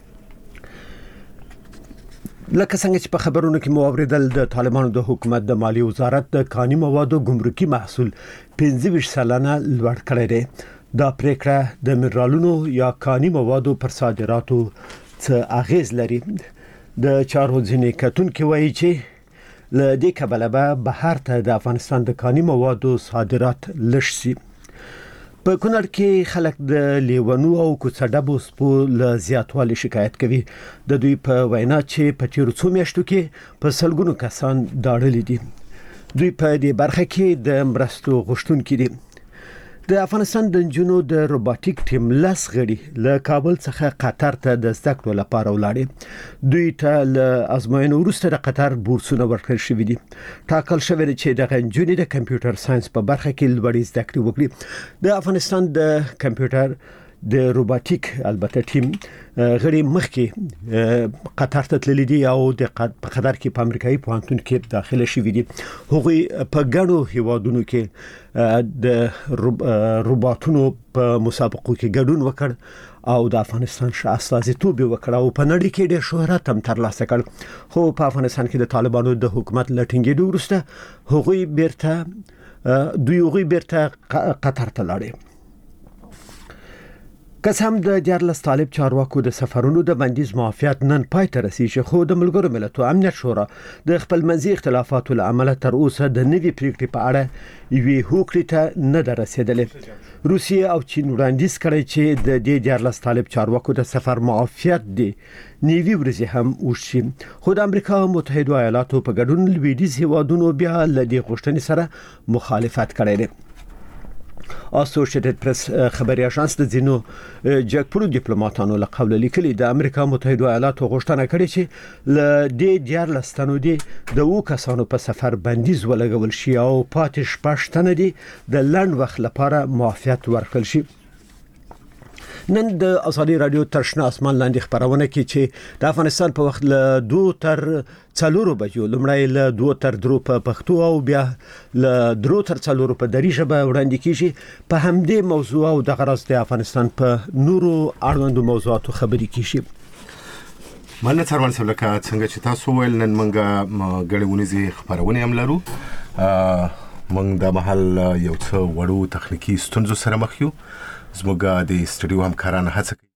لکه څنګه چې په خبرونو کې مو اوریدل، د طالبانو د حکومت د مالی وزارت د کاني موادو ګمرکي محصول پنځه ویشت سلنه لوړ کړی دی. دا پریکړه د منرالونو یا کاني موادو پر صادراتو څه اغیز لري. د چارو ځینې کتونکو وایي چې له دې کبله به بهر ته د افغانستان د کاني موادو صادرات لږ شي. په کونړ کې خلک د لیونو او کوڅډبو سپو له زیاتوالي شکایت کوي. د دوی په وینا چې په تیرو څو میاشتو کې په سلګونو کسان داړلي دي. دوی په دې برخه کې د مرستو غوښتونکي دي. د افغانستان د نجونو د روباټیک ټیم لس غړي له کابل څخه قطر ته د زده کړو لپاره ولاړ. دوی ته له ازموینې وروسته د قطر بورسونه ورکړل شوي دي. ټاکل شوی دی چې د نجونې د کمپیوټر ساينس په برخه کې لوړې زده کړې وکړي. د افغانستان د کمپیوټر د روباټیک البته ټیم غړي مخکې قطر ته تللي دي او د قطر کې په امریکایي پوهنتون کې داخله شوي دي. هغوی په ګڼو هیوادونو کې د روباټونو په مسابقو کې ګډون وکړ او د افغانستان ش استازیتوب وکړ او په نړۍ کې ډېر شهرت هم ترلاسه کړ. خو په افغانستان کې د طالبانو د حکومت لټینګېدو وروسته هغوی بیرته دوی هغوی بیرته قطر ته لاړل. قسم د دیارلس طالب چارواکو د سفرونو د بندیز معافیت نن پای ته رسیږي، خو د ملګرو ملتونو امنیت شورا د خپل منځي اختلافاتو له امله تر اوسه د نوي پریکړې په اړه یوې هوکړې ته نه ده رسیدلې. روسیه او چین وړاندیز کړی چې د دې دیارلس طالب چارواکو د سفر معافیت دی نیوي ورځې هم وشي، خو د امریکا متحده ایالاتو په ګډون لویدیځ هیوادونو بیا له دې غوښتنې سره مخالفت کړی دی. اسوسییټډ پریس خبري اژانس د زینو جګپورو ډیپلوماټانو له قوله لیکلي د امریکا متحده ایالاتو غوښتنه کړې چې له دې دیارلس تنو دي د وو کسانو په سفر بندیز ولګول شي او پاتې شپږ تنه دي د لنډ وخت لپاره معافیت ورکړل شي. نن د ازادي رادیو ترشنه اسمان لاندې خبرونه کې چې د افغانستان په وخت له دوه تر څلورو بجو لمړی له دوه تر درو په پښتو او بیا له درو تر څلورو په دری ژبه وړاندې کیږي. په همدې موضوع او د غرض د افغانستان په نورو اړوندو موضوعاتو خبرې کیږي. مننه څرمن صاحب، لکه څنګه چې تاسو ویل نن موږ غړونیزي خبرونه هم لرو. موږ د محل یو څو وړو تخنیکی ستونزو سره مخ یو. زموږ د سټډیو همکاران هڅه کوي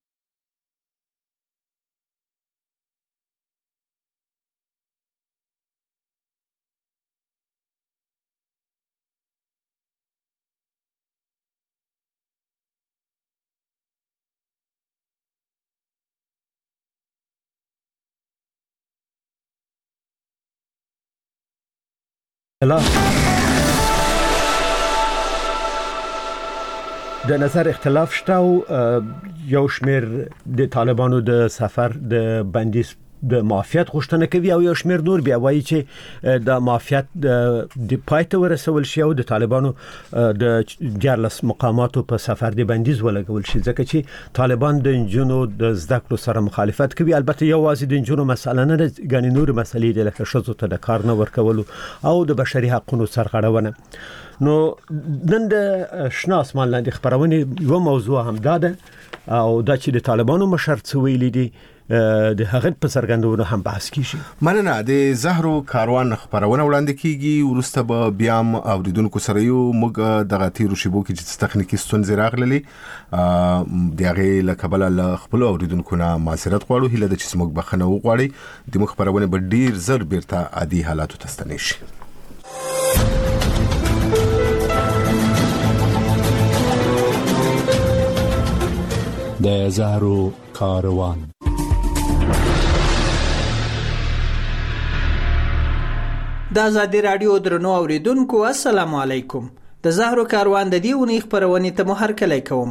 د نظر اختلاف شته او یو شمیر د طالبانو د سفر د بندیز د معافیت غوښتنه کوي او یو شمیر نور بیا وایي چې د معافیت د پایته ورسول شي او د طالبانو د دیارلس مقاماتو په سفر د بندیز ولګول شي، ځکه چې طالبان د نجونو د زده کړو سره مخالفت کوي. البته یوازې د نجونو مسله نه ده، ګڼې نور مسلې د لکه ښځو ته د کار نه ورکولو او د بشري حقوقو سرغړونه. نو نن د شنه اسمان لاندې خبرونه یو موضوع هم ده او دا چې د طالبانو مشر څه ویلي دي د هغه په سرګندونو هم بحث کیږي. مننه. د زهرو کاروان خبرونه وړاندې کیږي، ورسته به بیا اوریدونکو سره یو موږ دغه تیرو شیبو کې چې تخنیکی ستونزې راغللې دغه لکبل له خپل اوریدونکو نه معذرت غواړو. هله د چې موږ بخنه وغواړي د مخ خبرونه به ډیر زر بیرته عادي حالاتو ته ستنې شي. د زهرو کاروان. د آزادي رادیو درنو اوریدونکو السلام علیکم. د زهرو کاروان د دې اونۍ خبرونه ته مو هرکلی کوم.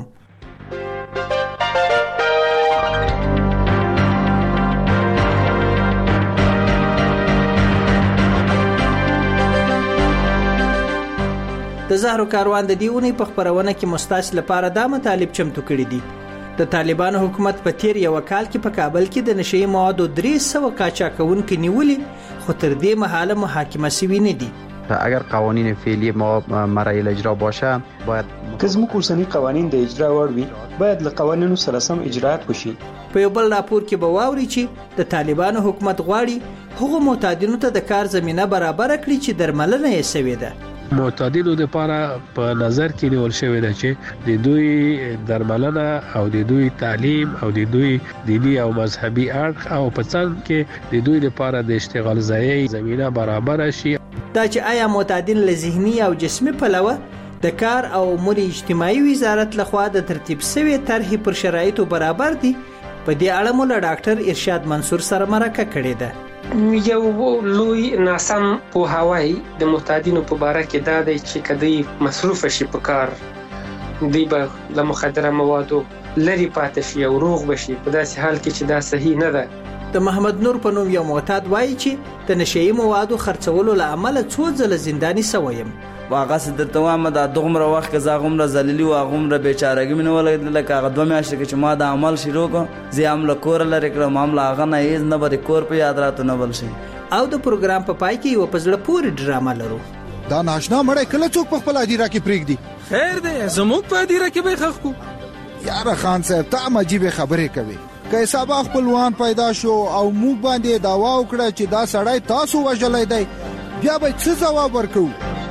د زهرو کاروان د دې اونۍ په خبرونه کې مستاس لپاره دا مطالب چمتو کړي دي. د طالبانو حکومت په تیر یو کال کې په کابل کې د نشئی موادو درې سوه قاچاقونکي نیولې، خو تر دې مهاله محاکمه شوي نه دي. اگر قوانین فعلی ما مرحله اجرا باشه باید که زموږ اوسنی قوانین د اجرا وړ وي باید له قوانینو سره سم اجرات وشي. په یو بل راپور کې به واوري چې د طالبانو حکومت غواړي هغو معتادینو ته د کار زمینه برابر کړي چې درملنه یې شوې ده. معتادینو لپاره په نظر کې نیول شوی دی چې د دوی درملنه او د دوی تعلیم او د دوی دینی او مذهبي اړخ او په څنګ کې د دوی لپاره د اشتغال ځای زمينه برابر شي. دا چې آیا معتادین له ذهني او جسمي پلوه د کار او امور اجتماعي وزارت لخوا د ترتیب شوی طرح پر شرایطو برابر دي، په دې اړه مو له ډاکټر ارشاد منصور سره مرکه کړې ده. یو لوی ناسم پوهاوی د معتادینو په باره کې دا دی چې کدی مصروف شي په کار دی به له مخدره موادو لري پاتې شي او روغ بشي، په داسې حال کې چې دا صحیح نه ده. د محمد نور په نوم یو معتاد وایي چې د نشئی موادو خرڅولو له امله څو ځله زنداني شوی یم. واغه ست ته وامه د دغمره وخت کې زغمره زلیلی او غمره بیچارهګی منه ولګل لکه هغه دوه میاشتې کې چې ما د عمل شروع کو زه عمل کور لري کړم معاملې هغه نه یې نه بری کور په یاد راتو نه بل شي. او د پروګرام په پای کې یو پزړه پوری ډرامه لرو. دا ناشنا مړی کله څوک په خپل ادیره کې پریږدي؟ خیر دی زموږ په ادیره کې به خخ کو. یاره خان صاحب ته عجیب خبرې کوي. که حساب خپلوان پیدا شو او موږ باندې داوا وکړه چې دا سړی تاسو وژلای دی، بیا به څه ځواب ورکو؟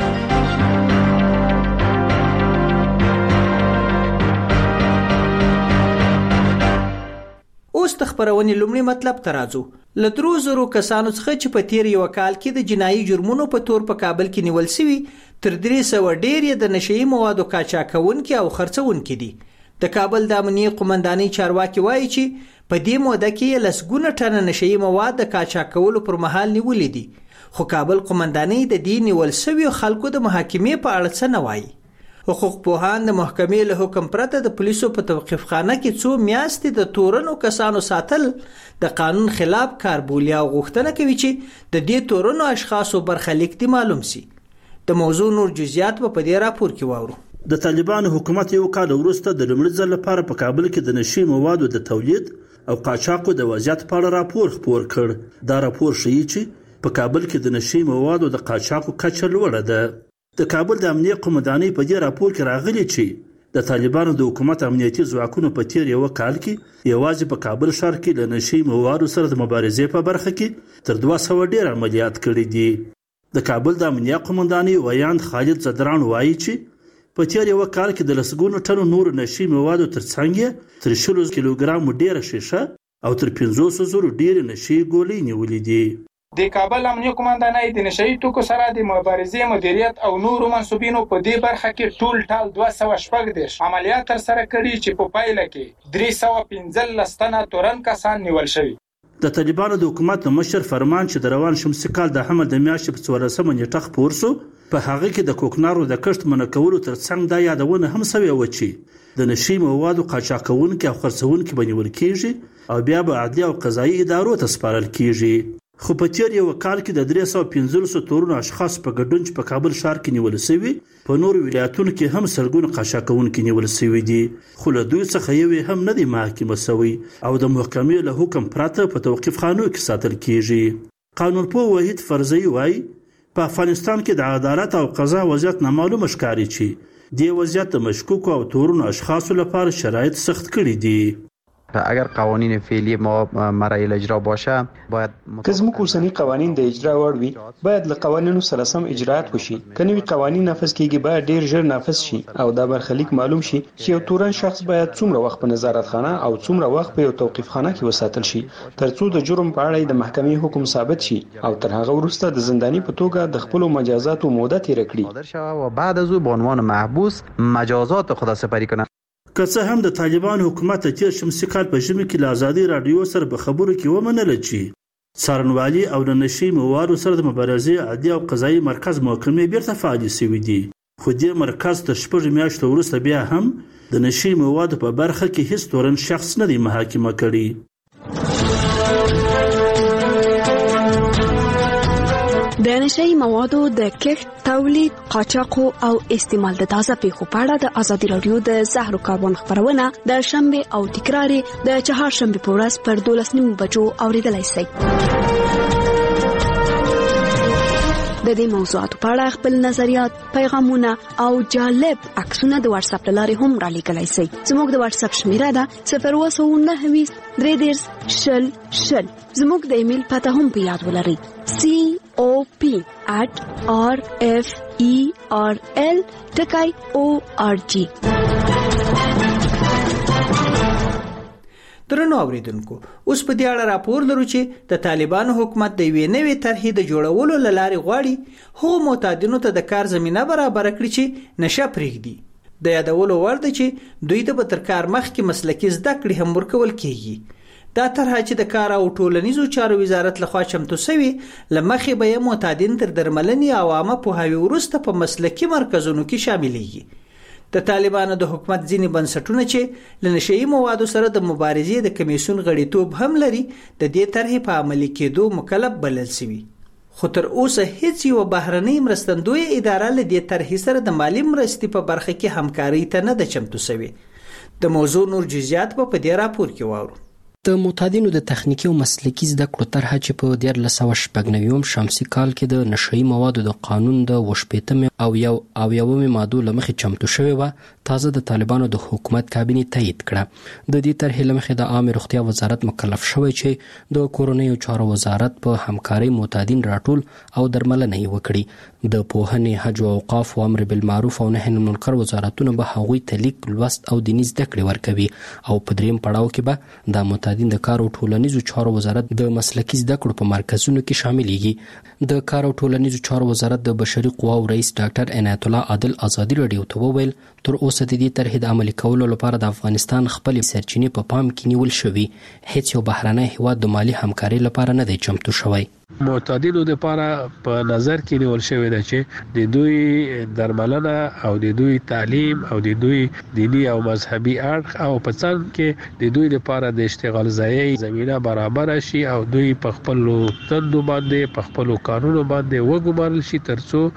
اوس د خبرونې لومړی مطلب ته راځو. له درو زرو کسانو څخه چې په تیر یو کال کې د جنایي جرمونو په تور په کابل کې نیول شوي، تر درې سوه ډېر یې د نشئی موادو قاچاقونکي او خرڅونکي دي. د کابل د امنیه قومندانۍ چارواکي وایي چې په دې موده کې لسګونه ټنه نشئی مواد د قاچاقولو پر مهال نیولې دي، خو کابل قومندانۍ د دې نیول شویو خلکو د محاکمې په اړه څه نه وایي. حقوق پوهان د محکمې له حکم پرته د پولیسو په توقیف خانه کې څو میاشتې د تورنو کسانو ساتل د قانون خلاف کار بولي او غوښتنه کوي چې د دې تورنو اشخاصو برخلیک دي معلوم شي. د موضوع نور جزئیات په دې راپور کې واورو. د طالبانو حکومت یو کال وروسته د لومړي ځل لپاره په کابل کې د نشئی موادو د تولید او قاچاقو د وضعیت په اړه راپور خپور کړ. دا راپور ښیي چې په کابل کې د نشئی موادو د قاچاقو کچه لوړه ده. د کابل د امنیه قومندانۍ په دې راپور کې راغلي چې د طالبانو د حکومت امنیتي ځواکونو په تیر یو کال کې یوازې په کابل ښار کې له نشئی موادو سره د مبارزې په برخه کې تر دوه سوه ډیر عملیات کړي دي. د کابل د امنیه قومندانۍ ویاند خالد زدران وایي چې په تیر یو کال کې د لسګونو ټنو نور نشئی موادو ترڅنګ تر شلو کیلوګرامو ډیره شیشه او تر پنځوس زرو ډیر نشئی ګولۍ نیولې دي. د کابل امنیه قومندانۍ د نشئی توکو سره د مبارزې مدیریت او نورو منسوبینو په دې برخه کې ټول ټال دوه سوه شپږ دېرش عملیات ترسره کړي چې په پایله کې درې سوه پنځلس تنه تورن کسان نیول شوي. د طالبانو د حکومت مشر فرمان چې د روان شمسي کال د حمل د میاشتې په څوارلسمه نیټه خپور سو، په هغه کې د کوکنارو د کښت منع کولو ترڅنګ دا یادونه هم شوې وه چې د نشئی موادو قاچاقونکي او خرڅونکي به نیول کیږي او بیا به عدلي او قضایي ادارو ته سپارل کیږي. خو په تیر یو کال کې د درې سوه پنځلسو تورنو اشخاص په ګډون چې په کابل ښار کې نیول شوي، په نورو ولایتونو کې هم سلګونه قاچاقونکي نیول شوي دي، خو له دوی څخه یو هم نه دی محاکمه شوی او د محکمې له حکم پرته په توقیف خانو کې ساتل کیږي. قانونپوه وحید فرزی وایي په افغانستان کې د عدالت او قضا وضعیت نامعلومه ښکاري چې دې وضعیت د مشکوکو او تورنو اشخاصو لپاره شرایط سخت کړي دي. اگر قوانین فعلی ما مرحله اجرا باشه باید که زموږ اوسنی قوانین د اجرا وړ وي باید له قوانینو سره سم اجرات وشي. که نوي قوانین نافذ کیږي باید ډیر ژر نافذ شي او دا برخلیک معلوم شي چې یو تورن شخص باید څومره وخت په نظارت خانه او څومره وخت په یو توقیف خانه کې وساتل شي ترڅو د جرم په اړه د محکمې حکم ثابت شي او تر هغه وروسته د زنداني په توګه د خپل مجازات او موده تیر کړي و بعد از او به عنوان محبوس مجازات خدا سپاری کنه. که څه هم د طالبان حکومت تیر شمسي کال په ژمي کې له ازادي رادیو سره په خبرو کې ومنل چې څارنوالي او د نشي موادو سره د مبارزې عادي او قضایي مرکز محکمې بیرته فعالې شوي دي، خو دې مرکز تر شپږ میاشتو وروسته بیا هم د نشي موادو په برخه کې هیڅ تورن شخص نه دی محاکمه کړی. د نشئی موادو د کښت، تولید، قاچاق او استعمال د تازه پیښو په اړه د ازادي رادیو د زهر کاربن خبرونه د شنبه او تکرار د چهارشنبه په ورځ پر دولس نیمو بجو اوریدلای شئ. د دې موضوعاتو په اړه خپل نظریات، پیغامونه او جالب عکسونه د واتس اپ لارې هم را لیږلای شئ. زموږ د واتس اپ شمیره ده صفر اووه سوه نهه ویشت درې دېرش شل شل. زموږ د ایمیل پته هم په یاد ولرئ: سی او پی at r f e r l dot org. درنو اوریدونکو، اوس په دې اړه راپور لرو چې د طالبانو حکومت د یوې نوې طرحې د جوړولو لارې غواړي هغو معتادینو ته د کار زمینه برابر کړي چې نشه پرېږدي. د یادولو وړ ده چې دوی ته به تر کار مخکې مسلکي زده کړې هم ورکول کیږي. دا طرحه چې د کار او ټولنیزو چارو وزارت لخوا چمتو شوی لمخې به معتادین تر درملنې او عامه پوهاوي وروسته په مسلکي مرکزونو کې شاملېږي. د طالبانو د حکومت ځینې بنسټونه چې له نشئی موادو سره د مبارزې د کمیسیون غړیتوب هم لري د دې طرحې په عملي کېدو مکلف بلل شوي، خو تر اوسه هیڅ یو بهرنۍ مرستندویه اداره له دې طرحې سره د مالی مرستې په برخه کې همکاري ته نه ده چمتو شوې. د موضوع نور جزئیات په دې راپور کې واورو. د معتادینو د تخنیکی او مسلکي زده کړو طرحه چې په دیارلس سوه شپږ نوي شمسي کال کې د نشئی موادو د قانون د اووه شپېتمې او یو اویاومې مادو له مخې چمتو شوې وه، تازه د طالبانو د حکومت کابینې تایید کړه. د دې طرحې له مخې د عامې روغتیا وزارت مکلف شوی چې د کورنیو چارو وزارت په همکارۍ معتادین راټول او درملنه یې وکړي. د پوهنې، حج او اوقاف او امر بالمعروف او نهي عن المنکر وزارتونه به هغوی ته لیک، لوست او دیني زده کړې ورکوي، او په دریم پړاو کې به د معتادین د کار او ټولنیزو چارو وزارت د مسلکي زده کړو په مرکزونو کې شاملېږي. د کار او ټولنیزو چارو وزارت د بشري قواو رئیس ډاکټر عنایت الله عادل ازادي رادیو ته وویل تر اوسه د دې طرحې د عملي کولو لپاره د افغانستان خپلې سرچینې په پام کې نیول شوي، هیڅ یو بهرنی هیواد د مالی همکارۍ لپاره نه دی چمتو شوی. معتادینو لپاره په نظر کې نیول شوی دی چې د دوی درملنه او د دوی تعلیم او د دوی دینی او مذهبي اړخ او په څنګ کې د دوی لپاره د اشتغال ځای زمينه برابر شي او دوی په خپل تندو باندې په خپل قانونو باندې وګمارل شي ترڅو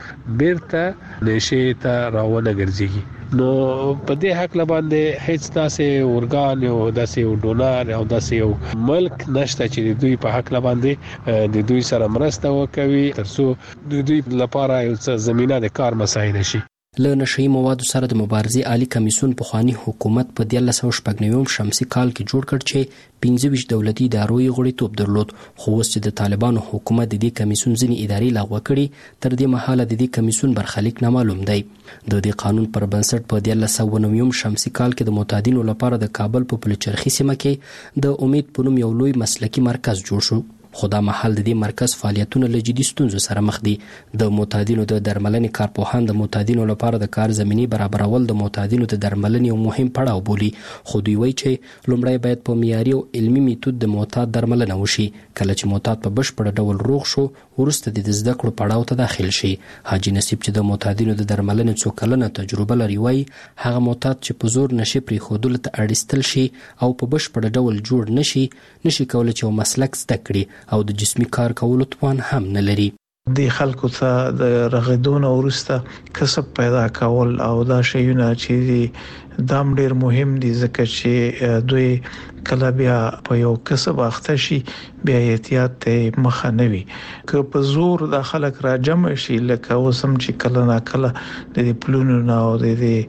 بیرته نشي ته راونه ګرځي. نو په دې حق باندې هیڅ داسې ورګان او داسې ډونر او داسې یو ملک نشته چې دوی په حق باندې د دوی سره مرسته وکوي ترڅو د دوی لپاره یو څه زمينه د کار مساعده شي. له نشئی موادو سره د مبارزې عالی کمیسیون پخوانی حکومت په دیارلس سوه شپږ نوي شمسي کال کې جوړ کړ چې پنځه ویشت دولتي ادارو یې غړیتوب درلود، خو اوس چې د طالبانو حکومت د دې کمیسیون ځینې ادارې لغوه کړي، تر دې مهاله د دې کمیسیون برخلیک نامعلوم دی. د دې قانون پر بنسټ په دیارلس سوه نوي شمسي کال کې د معتادینو لپاره د کابل په پلچرخي سیمه کې د امید په نوم یو لوی مسلکي مرکز جوړ شو، خو دا مهال د دې مرکز فعالیتونه له جدي ستونزو سره مخ دي. د معتادینو د درملنې کارپوهان د معتادینو لپاره د کار زمینې برابرول د معتادینو د درملنې یو مهم پړاو بولي، خو دوی وایي چې لومړی باید په معیاري او علمي میتود د معتاد درملنه وشي. کله چې معتاد په بشپړ ډول روغ شو، وروسته د زده کړو پړاو ته داخل شي. حاجی نصیب چې د معتادینو د درملنې څو کلنه تجربه لري وایي هغه معتاد چې په زور نشي پرېښودلو ته اړیستل شي او په بشپړ ډول جوړ نشي نشي کولی چې یو مسلک زده کړي او د جسمي کار کولو توان هم نه لري. د خلکو ته د رغیدونه ورسته کسب پیدا کول او دا شیونه چې دام ډیر مهم دي ځکه چې دوی کله بیا په یو کسب اخته شي بیا احتیاط ته مخه نه وي. که په زور د خلک را جمع شي لکه اوسم چې کله نا کله د پلونو نه او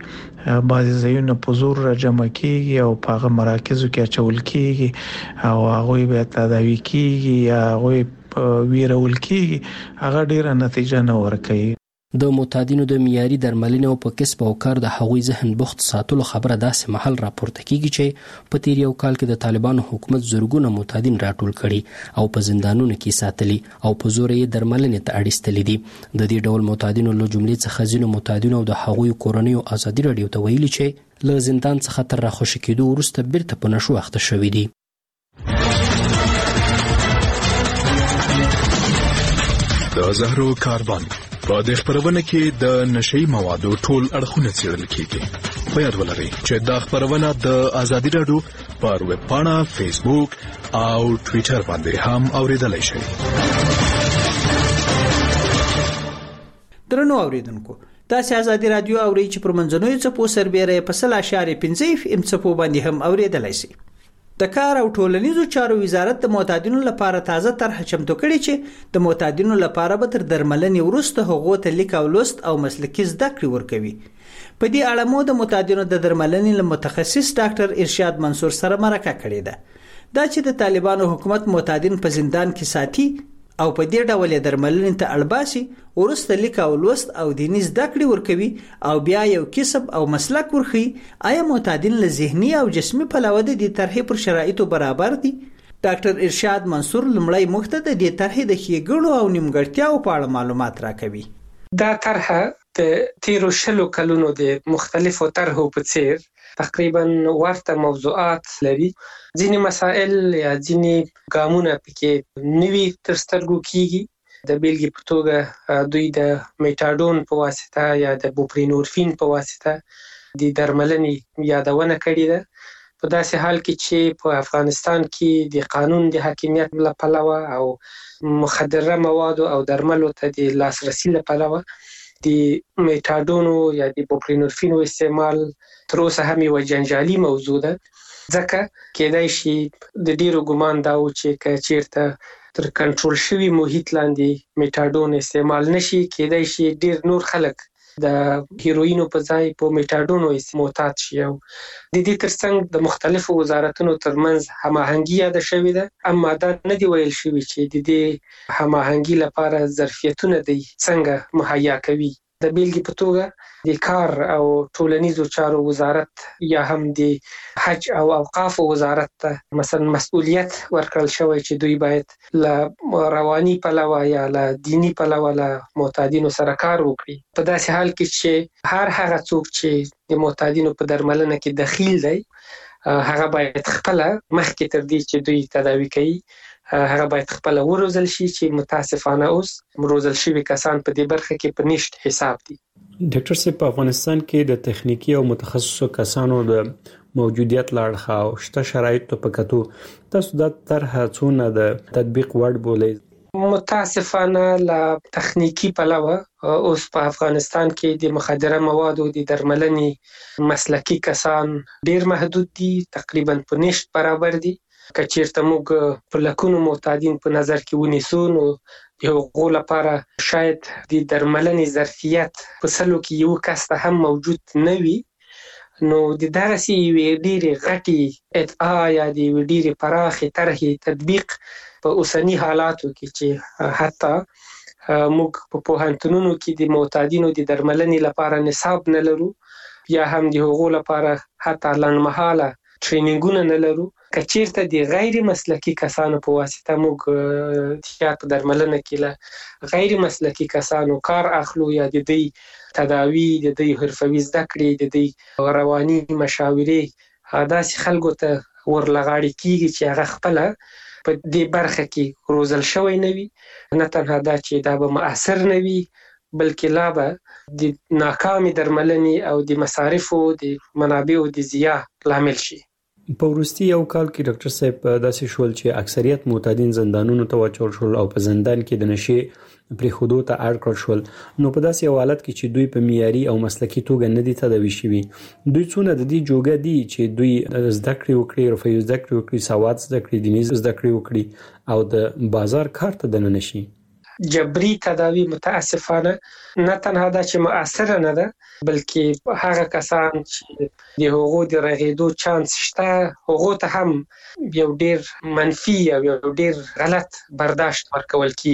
د بعضی ځایونه په زور را جمع کیږي او په هغه مراکزو کې اچول کیږي او هغه بیا تداوی کیږي یا هغه ویرول کیږي، هغه ډیره نتیجه نه ورکوي. د معتادینو د معیاري درملنې او په کسب او کار د هغوی ذهن بوخت ساتلو خبره داسې محل راپورته کیږي چې په تیر یو کال کې د طالبانو حکومت زرګونه معتادین راټول کړي او په زندانونو کې ساتلي او په زور یې درملنې ته اړیستلي دي. د دې ډول معتادینو له جملې څخه ځینو معتادینو او د هغوی کورنیو ازادي راډیو ته ویلي چې له زندان څخه تر راخوشي کېدو وروسته بیرته په نشو اخته شوي دي. د زهرو کاروان په دې خبرونه کې د نشئی موادو ټول اړخونه څېړل کیږي. په یاد ولرئ چې دا خبرونه د ازادي راډیو پر ویب پاڼه، فیسبوک او ټوئیټر باندې هم اوریدلای شئ. درنو اوریدونکو، تاسو ازادي راډیو اورئ چې پر منځنوي څپو سربېره په سل اشاریه پنځه اف ام څپو باندې هم اوریدلای شئ. د کار او ټولنیزو چارو وزارت د معتادینو لپاره تازه طرح چمتو کړې چې د معتادینو لپاره به تر درملنې وروسته هغو ته لیک او لوست او مسلکي زده کړې ورکوي. په دې اړه مو د معتادینو د درملنې له متخصص ډاکټر ارشاد منصور سره مرکه کړې ده. دا چې د طالبانو حکومت معتادین په زندان کې ساتي او په دې ډول درملنې ته اړباسي، ورسته لیک او لوست او دیني زده کړې ورکوي او بیا یو کسب او مسلک ورخي. آیا معتادین له ذهني او جسمي پلوه د دې طرحې پر شرایطو برابر دي؟ ډاکټر ارشاد منصور لمړی موږ ته د دې طرحې د ښېګڼو او نیمګړتیاو په اړه معلومات راکوي. دا طرحه د تیرو شلو کلونو د مختلفو طرحو په څیر تقریبا ورته موضوعات لري. ځینې مسائل یا ځینې ګامونه پکې نوي تر سترګو کیږي. د بیلګې په توګه دوی د میټاډون په واسطه یا د بوپرینورفین په واسطه د درملنې یادونه کړې ده. په داسې حال کې چې په افغانستان کې د قانون د حاکمیت له پلوه او مخدره موادو او درملو ته د لاسرسي له پلوه د میټاډونو یا د بوپرینورفینو استعمال تر اوسه هم یو جنجالي موضوع ده. ځکه کېدای شي د ډیرو ګمان دا و چې که چیرته تر کنټرول شوی محیط لاندې میټاډون استعمال نشي، کېدای شي ډیر نور خلک د هیروینو په ځای په میټاډونو معتاد شي. او د دې ترڅنګ د مختلفو وزارتونو ترمنځ هماهنګي یاده شوې ده، اما دا نه دی ویل شوی چې د دې هماهنګي لپاره ظرفیتونه دی څنګه مهیا کوي. د بیلګې په توګه د کار او ټولنیزو چارو وزارت یا هم د حج او اوقاف وزارت ته مثلا مسؤلیت ورکړل شوی چې دوی باید له رواني پلوه یا له دینی پلوه له معتادینو سره کار وکړي. په داسې حال کې چې هر هغه څوک چې د معتادینو په درملنه کې دخیل دی، هغه باید خپل مخکې تر دې چې دوی تداوی کوي هغه باید خپل وروزل شي، چې متاسفانه اوس روزل شوی کسان په دې برخه کې په نشټ حساب دي. ډاکټر صاحب، په افغانستان کې د تخنیکی او متخصصو کسانو د موجودیت لاړخه او شته شرایطو په کتو تاسو د طرحه څونه د تطبیق وړ بولئ؟ متاسفانه له تخنیکی پلوه اوس په افغانستان کې د مخدره موادو د درملنې مسلکی کسان ډیر محدود دي، تقریبا په نشټ برابر دي. که چیرته موږ په لکونو معتادین په نظر کې ونیسو، نو د هغو لپاره شاید د درملنې ظرفیت په سلو کې یو کس ته هم موجود نه وي. نو د دغسې یوې ډېرې غټې ادعا یا د یوې ډېرې پراخې طرحې تطبیق په اوسني حالاتو کې چې حتی موږ په پوهنتونونو کې د معتادینو د درملنې لپاره نصاب نه لرو، یا هم د هغو لپاره حتی لنډمهاله ټرینینګونه نه لرو. که چیرته د غیر مسلکی کسانو په واسطه موږ تیات په درملنه کې له غیر مسلکی کسانو کار اخلو، یا د دوی تداوی، د دوی حرفوي زده کړې، د دوی رواني مشاورې داسې خلکو ته ورلغاړي کیږي چې هغه خپل په دې برخه کې روزل شوی نه وي. نه تنها دا چې دا به مؤثر نه وي، بلکې لا به د ناکامې درملنې او د مصارفو د منابعو د ضیاع لامل شي. په وروستي یو کال کې ډاکټر صاحب داسې شول چې اکثریت معتادین زندانونو ته واچول شول او په زندان کې د نشې پرېښودو ته اړ کړل شول. نو په داسې یو حالت کې چې دوی په معیاري او مسلکي توګه نه دي تداوي شوي، دوی څونه د دې جوګه دي چې دوی زده کړې وکړي، حرفوي زده کړې وکړي، سواد زده کړي، دیني زده کړې وکړي او د بازار کار ته دننه شي. جبري تداوی متاسفانه نه تنها دا چې مؤثر نه ده، بلکې هغه کسان چې د هغو د رغېدو چانس شته، هغو ته هم یو ډیر منفي او یو ډیر غلط برداشت ورکول کیږي.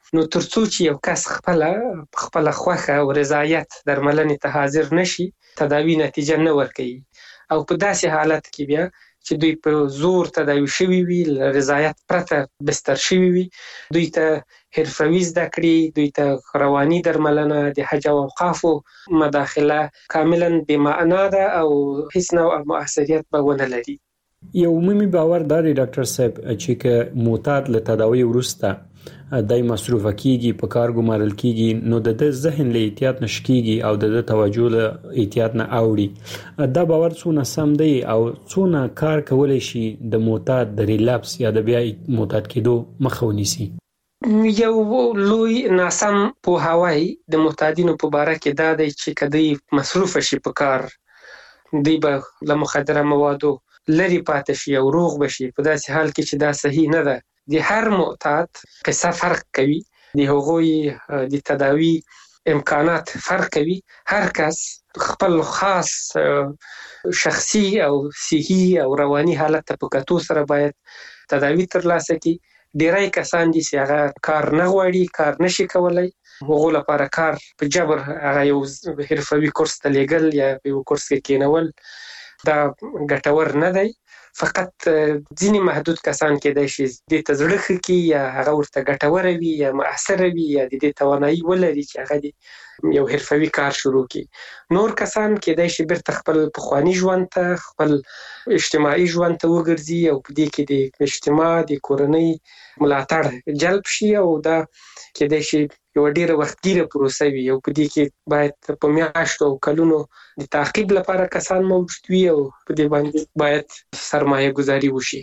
نو ترڅو چې یو کس خپل خپل خوخه او رضایت درملنې ته حاضر نشي تداوی نتیجه نه ورکوي او په داسې حالت کې بیا چې دوی په زور تداوی شوي وي رضایت پرته بستر شوي وي دوی ته حرفوي زده کړې دوی ته رواني درملنه د حج او اوقافو مداخله کاملا بې معنا ده او هیڅ نوع مؤثریت به ونه لري. یو عمومي باور دا دی ډاکټر صاحب چې که معتاد له تداوی وروسته دای مصروف کیږي په کار ګمارل کیږي نو د ذهن له احتیاط نشکیږي او د توجه له احتیاط نه اوړي دا باور څونه سم دی او څونه کار کولای شي د معتاد د ریلپس یا د بیا معتاد کېدو مخه ونیسي. یو لوی ناسم پوهاوی د معتادینو په باره کې دا دی چې کدی مصروف شي په کار دی به له مخدره موادو لري پاتې شي او روغ بشي په داسې حال کې چې دا صحیح نه ده. د هر معتاد قصه فرق کوي د هغوی د تداوی امکانات فرق کوي هر کس خپل خاص شخصي او صحي او رواني حالت ته په کتو سره باید تداوی ترلاسه کړي. ډیری کسان دي چې هغه کار نه غواړي کار نشي کولای هغو لپاره کار په جبر هغه یو حرفوي کورس ته لیږل یا یو کورس کې کېنول دا ګټور نه دی. فقط ځینې محدود کسان کېدای شي دې ته زړه ښه کړي یا هغه ورته ګټوره وي یا مؤثره وي یا د دې توانایي ولري چې هغه د یو حرفوي کار شروع کړي. نور کسان کېدای شي بیرته خپل پخواني ژوند ته خپل اجتماعي ژوند ته وګرځي او په دې کې د اجتماع د کورنۍ ملاتړ جلب شي او دا کېدای شي یو ډیره وختګیره پروسه وي او په دې کې باید په میاشتو او کلونو د تعقیب لپاره کسان موجود وي او په دې باندې باید سرمایه گذاري وشي.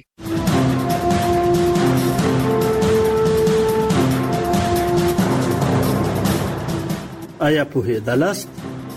آیا پوهېدلاست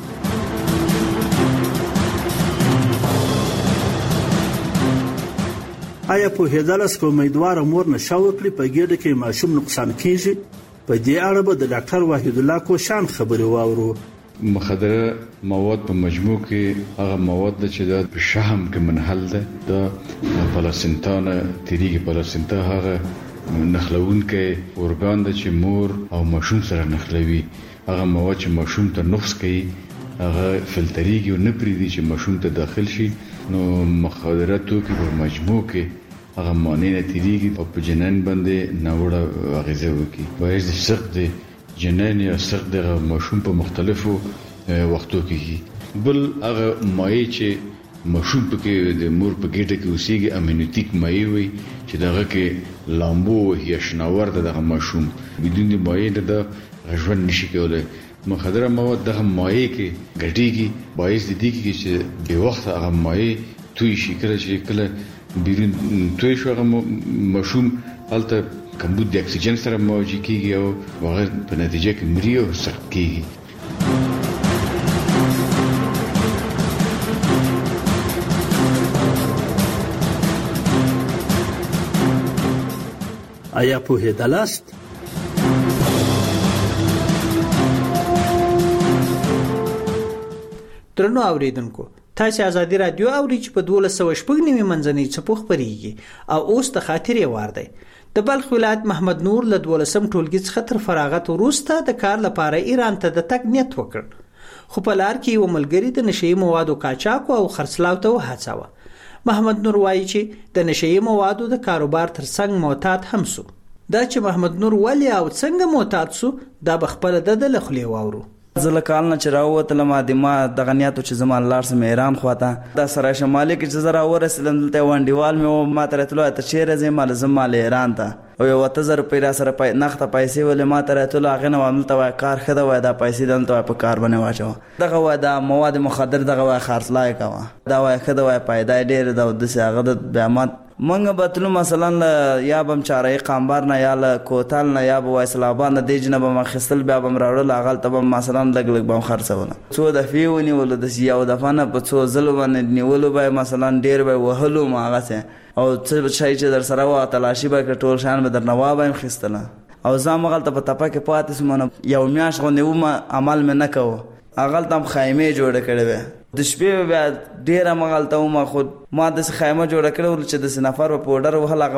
آیا پوهېدلاست که امیدواره مور نشه وکړي په ګېډه کې ماشوم نقصان کیږي؟ په دې اړه به د ډاکټر وحید الله کوشان خبرې واورو. مخدره مواد په مجموع کې هغه مواد چې د شحم کې منحل ده د پلاسینتا نه تیریږي. پلاسینتا هغه نخلونکې اورګان ده چې مور او ماشوم سره نخلوي. هغه مواد چې ماشوم ته نقص کوي هغه فلتریږي او نه پریږدي چې ماشوم ته داخل شي. نو مخدره توکي په مجموع کې هغه معنی نه تیریږي او په جنین باندې ناوړه اغیزه وکړي. باید د سخت جنین یا سخت د ماشوم په مختلفو وختو کې بل هغه مایع چې ماشوم پکې د مور په ګډه کې اوسېږي امینوتیک مایع وي چې دغه کې لامبو یا شناور دغه ماشوم بدون د مایع د ژوند نشي کولای. مخدره مواد دغه مایع کې ګډيږي باعث د دې کې چې به وخت هغه مایع توی شي کله چې کله بیرون توی شو هغه ماشوم هلته کمبود د اکسیجن سره مواجه کیږي او هغه په نتیجه کې مري او سخت کیږي. آیا پوهېدلاست؟ درنو اوریدونکو تاسو ازادي رادیو اوري چې په دولس سوه شپږ نیمه منځنۍ څپو خبريږي او اوس د خاطرې وار دی. د بلخ ولایت محمد نور له دولسم ټولګي څخه تر فراغت وروسته د کار لپاره ایران ته د تګ نیت وکړ خو په لار کې یو ملګری د نشئی موادو قاچاق او خرڅلاو ته وهڅاوه. محمد نور وایي چې د نشئی موادو د کاروبار ترڅنګ معتاد هم سو. دا چې محمد نور ولی او څنګه معتاد سو دا بخپله د لخلې واورو. زله کال نه چې راووتلم د ما دغه نیتو چې زما لاړ سم ایران خواته د سرای شمالي کې چې زه راورسېدم دلته وانډیوال مې ما ته راتلو ته چیرې ځې مال زما له ایران ته او یو اته زره روپۍ را سره پای نخته پیسې ولې ما ته راتلو هغې نه وامدلته وایي کار ښه ده وایي دا پیسې دلته وایي په کار باندې واچوه دغه وایي دا مواد مخدر دغه وایي خرڅلا یې کوه دا وایي ښه ده وایي پیدا یې ډېرې ده او داسې هغه د بیا ما منګ بتلو مثلا یا بم چارای قامبار نه یا ل کوتل نه یا به وایسل آباد نه دیج نه بم خستل بیا بم راوړل اغل ته بم مثلا لګ لګ بم خرڅونه څو د فیونی ول د یو د فنه په څو ځل باندې نیولو به مثلا ډیر به وهلو ماغه سه او څه شي چې در سره وا تلاشي به ټول شان به در نواب هم خستله او زما غلطه په تپه کې پاتې سمونه یو میاش غو نیو ما عمل مې نه کوه اغل تم خیمه جوړ کړې و د شپې بیا ډیره مغلطه ما خود ما د خیمه جوړ کړو چې د نفر په پودر وهله